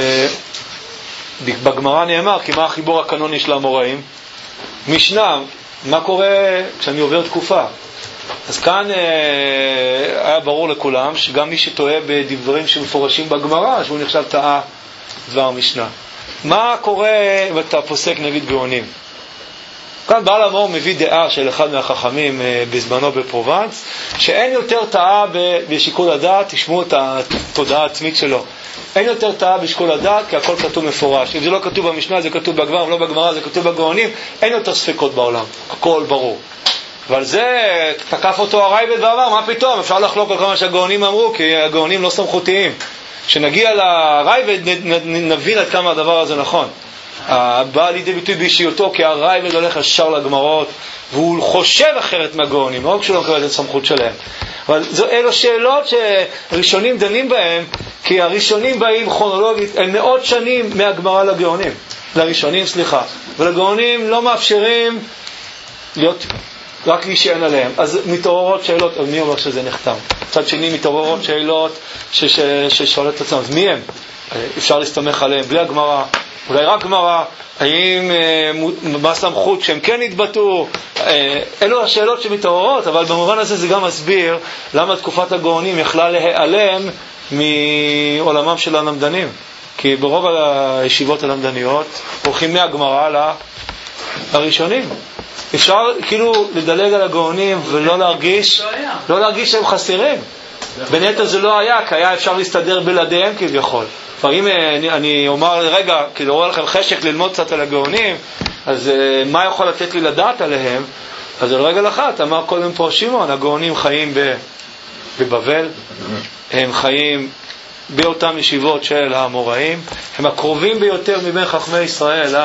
בגמרא נאמר, כי מה החיבור הקנוני של המוראים? משנה, מה קורה כשאני עובר תקופה? אז כאן אה, היה ברור לכולם שגם מי שטועה בדברים שמפורשים בגמרא, שהוא נחשב טעה דבר משנה. מה קורה ואתה פוסק נגד גאונים? כאן בעל המור מביא דעה של אחד מהחכמים אה, בזמנו בפרובנס, שאין יותר טעה בשיקול הדעת, תשמעו את התודעה העצמית שלו. אין יותר טעה בשיקול הדעת, כי הכל כתוב מפורש. אם זה לא כתוב במשנה, זה כתוב בגמרא, אם לא בגמרא, זה כתוב בגאונים, אין יותר ספקות בעולם. הכל ברור. ועל זה תקף אותו הרייבד ואמר, מה פתאום? אפשר לחלוק על כמה שהגאונים אמרו, כי הגאונים לא סמכותיים. כשנגיע לרייבד נבין עד כמה הדבר הזה נכון. בא לידי ביטוי באישיותו, כי הרייבד הולך ישר לגמרות, והוא חושב אחרת מהגאונים, לא כשהוא לא מקבל את הסמכות שלהם. אבל זו אלו שאלות שראשונים דנים בהם, כי הראשונים באים כרונולוגית, הם מאות שנים מהגמרא לגאונים. לראשונים, סליחה. ולגאונים לא מאפשרים להיות רק להישען עליהם. אז מתעוררות שאלות, מי אומר שזה נחתם? מצד שני מתעוררות שאלות ששואלות את עצמם, אז מי הם? אפשר להסתמך עליהם בלי הגמרא, אולי רק גמרא, האם מה הסמכות שהם כן התבטאו? אלו השאלות שמתעוררות, אבל במובן הזה זה גם מסביר למה תקופת הגאונים יכלה להיעלם מעולמם של הלמדנים. כי ברוב הישיבות הלמדניות הולכים מהגמרא לראשונים. אפשר כאילו לדלג על הגאונים ולא להרגיש, לא להרגיש שהם חסרים. בנטל זה לא היה, כי היה אפשר להסתדר בלעדיהם כביכול. אם אני, אני אומר רגע, כי לא רואה לכם חשק ללמוד קצת על הגאונים, אז uh, מה יכול לתת לי לדעת עליהם? אז על רגל אחת אמר קודם פה שמעון, הגאונים חיים ב, בבבל, הם חיים באותם ישיבות של האמוראים, הם הקרובים ביותר מבין חכמי ישראל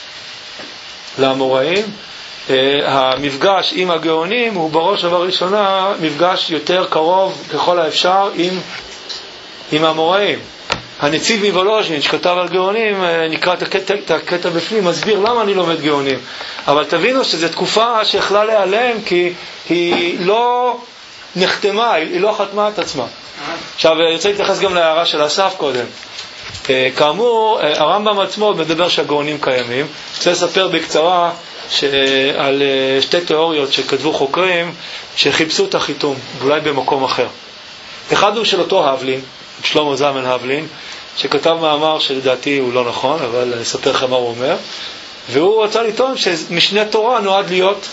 לאמוראים. uh, המפגש עם הגאונים הוא בראש ובראשונה מפגש יותר קרוב ככל האפשר עם, עם האמוראים. הנציב מוולוז'ין שכתב על גאונים, נקרא את הקטע, את הקטע בפנים, מסביר למה אני לומד גאונים. אבל תבינו שזו תקופה שיכלה להיעלם, כי היא לא נחתמה, היא לא חתמה את עצמה. עכשיו, אני רוצה להתייחס גם להערה של אסף קודם. כאמור, הרמב"ם עצמו מדבר שהגאונים קיימים. אני רוצה לספר בקצרה על שתי תיאוריות שכתבו חוקרים שחיפשו את החיתום, אולי במקום אחר. אחד הוא של אותו הבלין, שלמה זלמן הבלין, שכתב מאמר שלדעתי הוא לא נכון, אבל אני אספר לכם מה הוא אומר. והוא רצה לטעון שמשנה תורה נועד להיות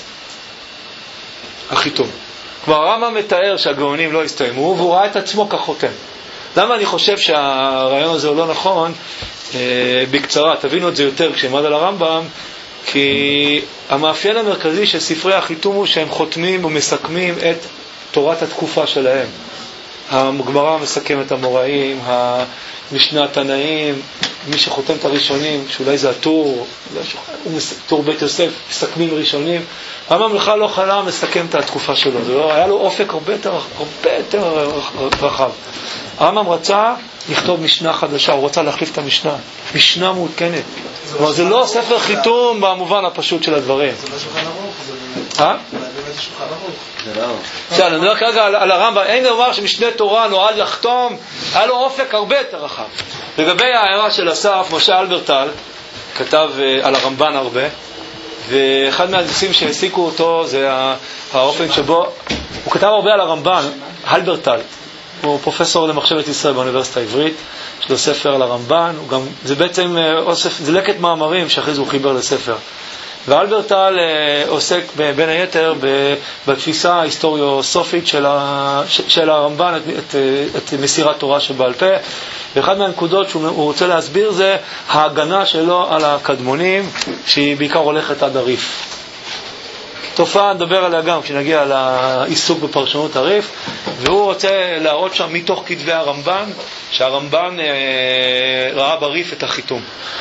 החיתום. כלומר, הרמב"ם מתאר שהגאונים לא הסתיימו, והוא ראה את עצמו כחותם. למה אני חושב שהרעיון הזה הוא לא נכון? אה, בקצרה, תבינו את זה יותר כשמד על הרמב"ם, כי המאפיין המרכזי של ספרי החיתום הוא שהם חותמים ומסכמים את תורת התקופה שלהם. הגמרא מסכם את המוראים, המשנה התנאים, מי שחותם את הראשונים, שאולי זה הטור, טור בית יוסף, מסכמים ראשונים, הרמב"ם בכלל לא חלם מסכם את התקופה שלו, זה לא, היה לו אופק הרבה יותר, הרבה יותר רחב. הרמב"ם רצה לכתוב משנה חדשה, הוא רצה להחליף את המשנה, משנה מעודכנת. כלומר, זה לא ספר חיתום במובן הפשוט של הדברים. זה לא שולחן ערוך, זה באמת... אה? זה באמת שולחן ערוך. זה לא. עכשיו, אני מדבר כרגע על, על הרמב"ם, אין לומר שמשנה תורה נועד לחתום, היה לו אופק הרבה יותר רחב. לגבי ההערה של אסף, משה אלברטל כתב uh, על הרמב"ן הרבה, ואחד מהנושאים שהעסיקו אותו זה האופן שבו, הוא כתב הרבה על הרמב"ן, אלברטל, הוא פרופסור למחשבת ישראל באוניברסיטה העברית, יש לו ספר על הרמב"ן, הוא גם, זה בעצם אוסף, זה לקט מאמרים שאחרי זה הוא חיבר לספר. ואלברטל עוסק בין היתר בתפיסה ההיסטוריוסופית של, ה, של הרמב"ן, את, את, את מסירת תורה שבעל פה, ואחד מהנקודות שהוא רוצה להסביר זה ההגנה שלו על הקדמונים, שהיא בעיקר הולכת עד הריף. תופעה נדבר עליה גם כשנגיע לעיסוק בפרשנות הריף, והוא רוצה להראות שם מתוך כתבי הרמב"ן, שהרמב"ן אה, ראה בריף את החיתום.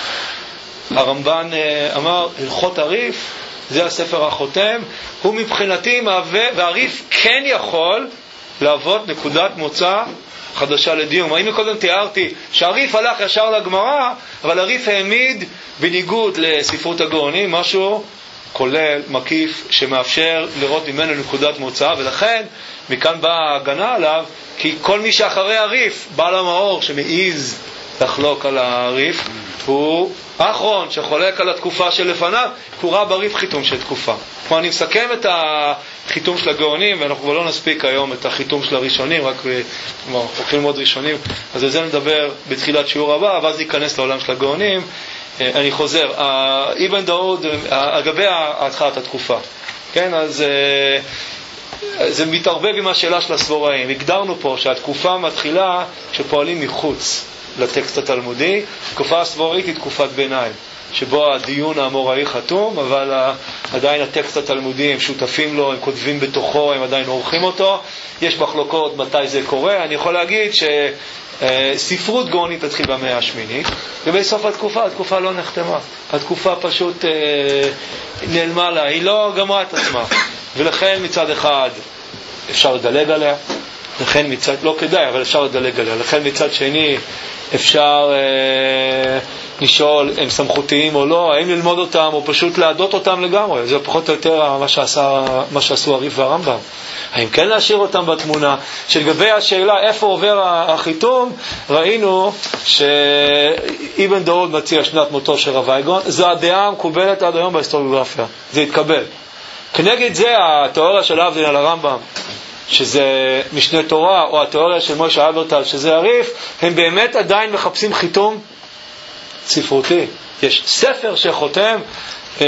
הרמב"ן אה, אמר, הלכות הריף, זה הספר החותם, הוא מבחינתי מהווה, והריף כן יכול להוות נקודת מוצא חדשה לדיון. האם מקודם תיארתי שהריף הלך ישר לגמרא, אבל הריף העמיד בניגוד לספרות הגאונים, משהו כולל, מקיף, שמאפשר לראות ממנו נקודת מוצא, ולכן מכאן באה ההגנה עליו, כי כל מי שאחרי הריף, בעל המאור שמעיז לחלוק על הריף, הוא האחרון שחולק על התקופה שלפניו, כי הוא ראה בריף חיתום של תקופה. כלומר, אני מסכם את החיתום של הגאונים, ואנחנו כבר לא נספיק היום את החיתום של הראשונים, רק כלומר, הולכים ללמוד ראשונים, אז על זה נדבר בתחילת שיעור הבא, ואז ניכנס לעולם של הגאונים. אני חוזר, אבן דאוד, אגבי התחלת התקופה, כן, אז זה מתערבב עם השאלה של הסבוראים. הגדרנו פה שהתקופה מתחילה כשפועלים מחוץ לטקסט התלמודי. תקופה הסבוראית היא תקופת ביניים, שבו הדיון האמוראי חתום, אבל עדיין הטקסט התלמודי הם שותפים לו, הם כותבים בתוכו, הם עדיין עורכים אותו. יש מחלוקות מתי זה קורה. אני יכול להגיד ש ספרות גאונית תתחיל במאה השמינית, ובסוף התקופה, התקופה לא נחתמה, התקופה פשוט אה, נעלמה לה, היא לא גמרה את עצמה, ולכן מצד אחד אפשר לדלג עליה, לכן מצד, לא כדאי, אבל אפשר לדלג עליה, לכן מצד שני אפשר אה, לשאול הם סמכותיים או לא, האם ללמוד אותם או פשוט לעדות אותם לגמרי. זה פחות או יותר מה שעשה, מה שעשו הריף והרמב"ם. האם כן להשאיר אותם בתמונה? שלגבי השאלה איפה עובר החיתום, ראינו שאבן דאוד מציע שנת מותו של רב אייגון, זו הדעה המקובלת עד היום בהיסטוריוגרפיה, זה התקבל. כנגד זה התיאוריה של אבדין על הרמב"ם, שזה משנה תורה, או התיאוריה של משה אלברטל, שזה הריף, הם באמת עדיין מחפשים חיתום ספרותי. יש ספר שחותם, אה,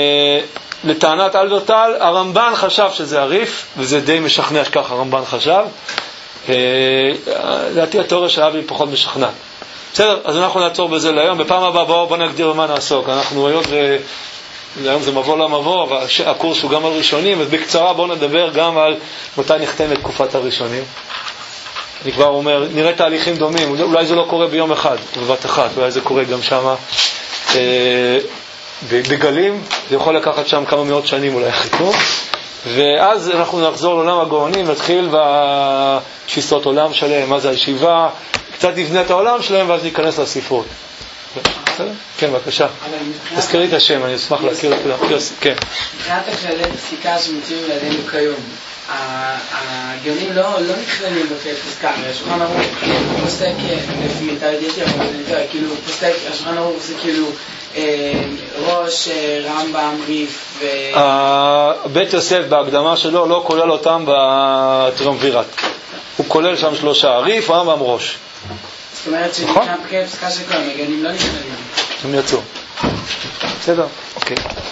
לטענת אלברטל, הרמב"ן חשב שזה הריף, וזה די משכנע שכך הרמב"ן חשב. אה, לדעתי התיאוריה של אבי פחות משכנע. בסדר, אז אנחנו נעצור בזה להיום. בפעם הבאה בואו בוא נגדיר במה נעסוק. אנחנו היום זה... היום זה מבוא למבוא, והקורס הוא גם על ראשונים, אז בקצרה בואו נדבר גם על מתי נחתמת תקופת הראשונים. אני כבר אומר, נראה תהליכים דומים, אולי זה לא קורה ביום אחד, בבת אחת, אולי זה קורה גם שם אה, בגלים, זה יכול לקחת שם כמה מאות שנים אולי חיתום, ואז אנחנו נחזור לעולם הגאונים, נתחיל בתפיסות עולם שלהם, מה זה הישיבה, קצת נבנה את העולם שלהם, ואז ניכנס לספרות. כן, בבקשה. תזכרי את השם, אני אשמח להכיר את כולם. כן. מבחינת הכללי פסיקה שמוצאים לידינו כיום, הגאונים לא נכללים בכלל פסיקה, השולחן ערוך פוסק, לפי מיטב ידיעתי, אבל זה יותר, כאילו פוסק, השולחן ערוך זה כאילו ראש, רמב"ם, ריף ו... בית יוסף בהקדמה שלו לא כולל אותם בטריומווירט. הוא כולל שם שלושה, ריף, רמב"ם, ראש. זאת אומרת שמבחינת פסיקה של כולם, הגאונים לא נכללים. הם יצאו. בסדר? אוקיי.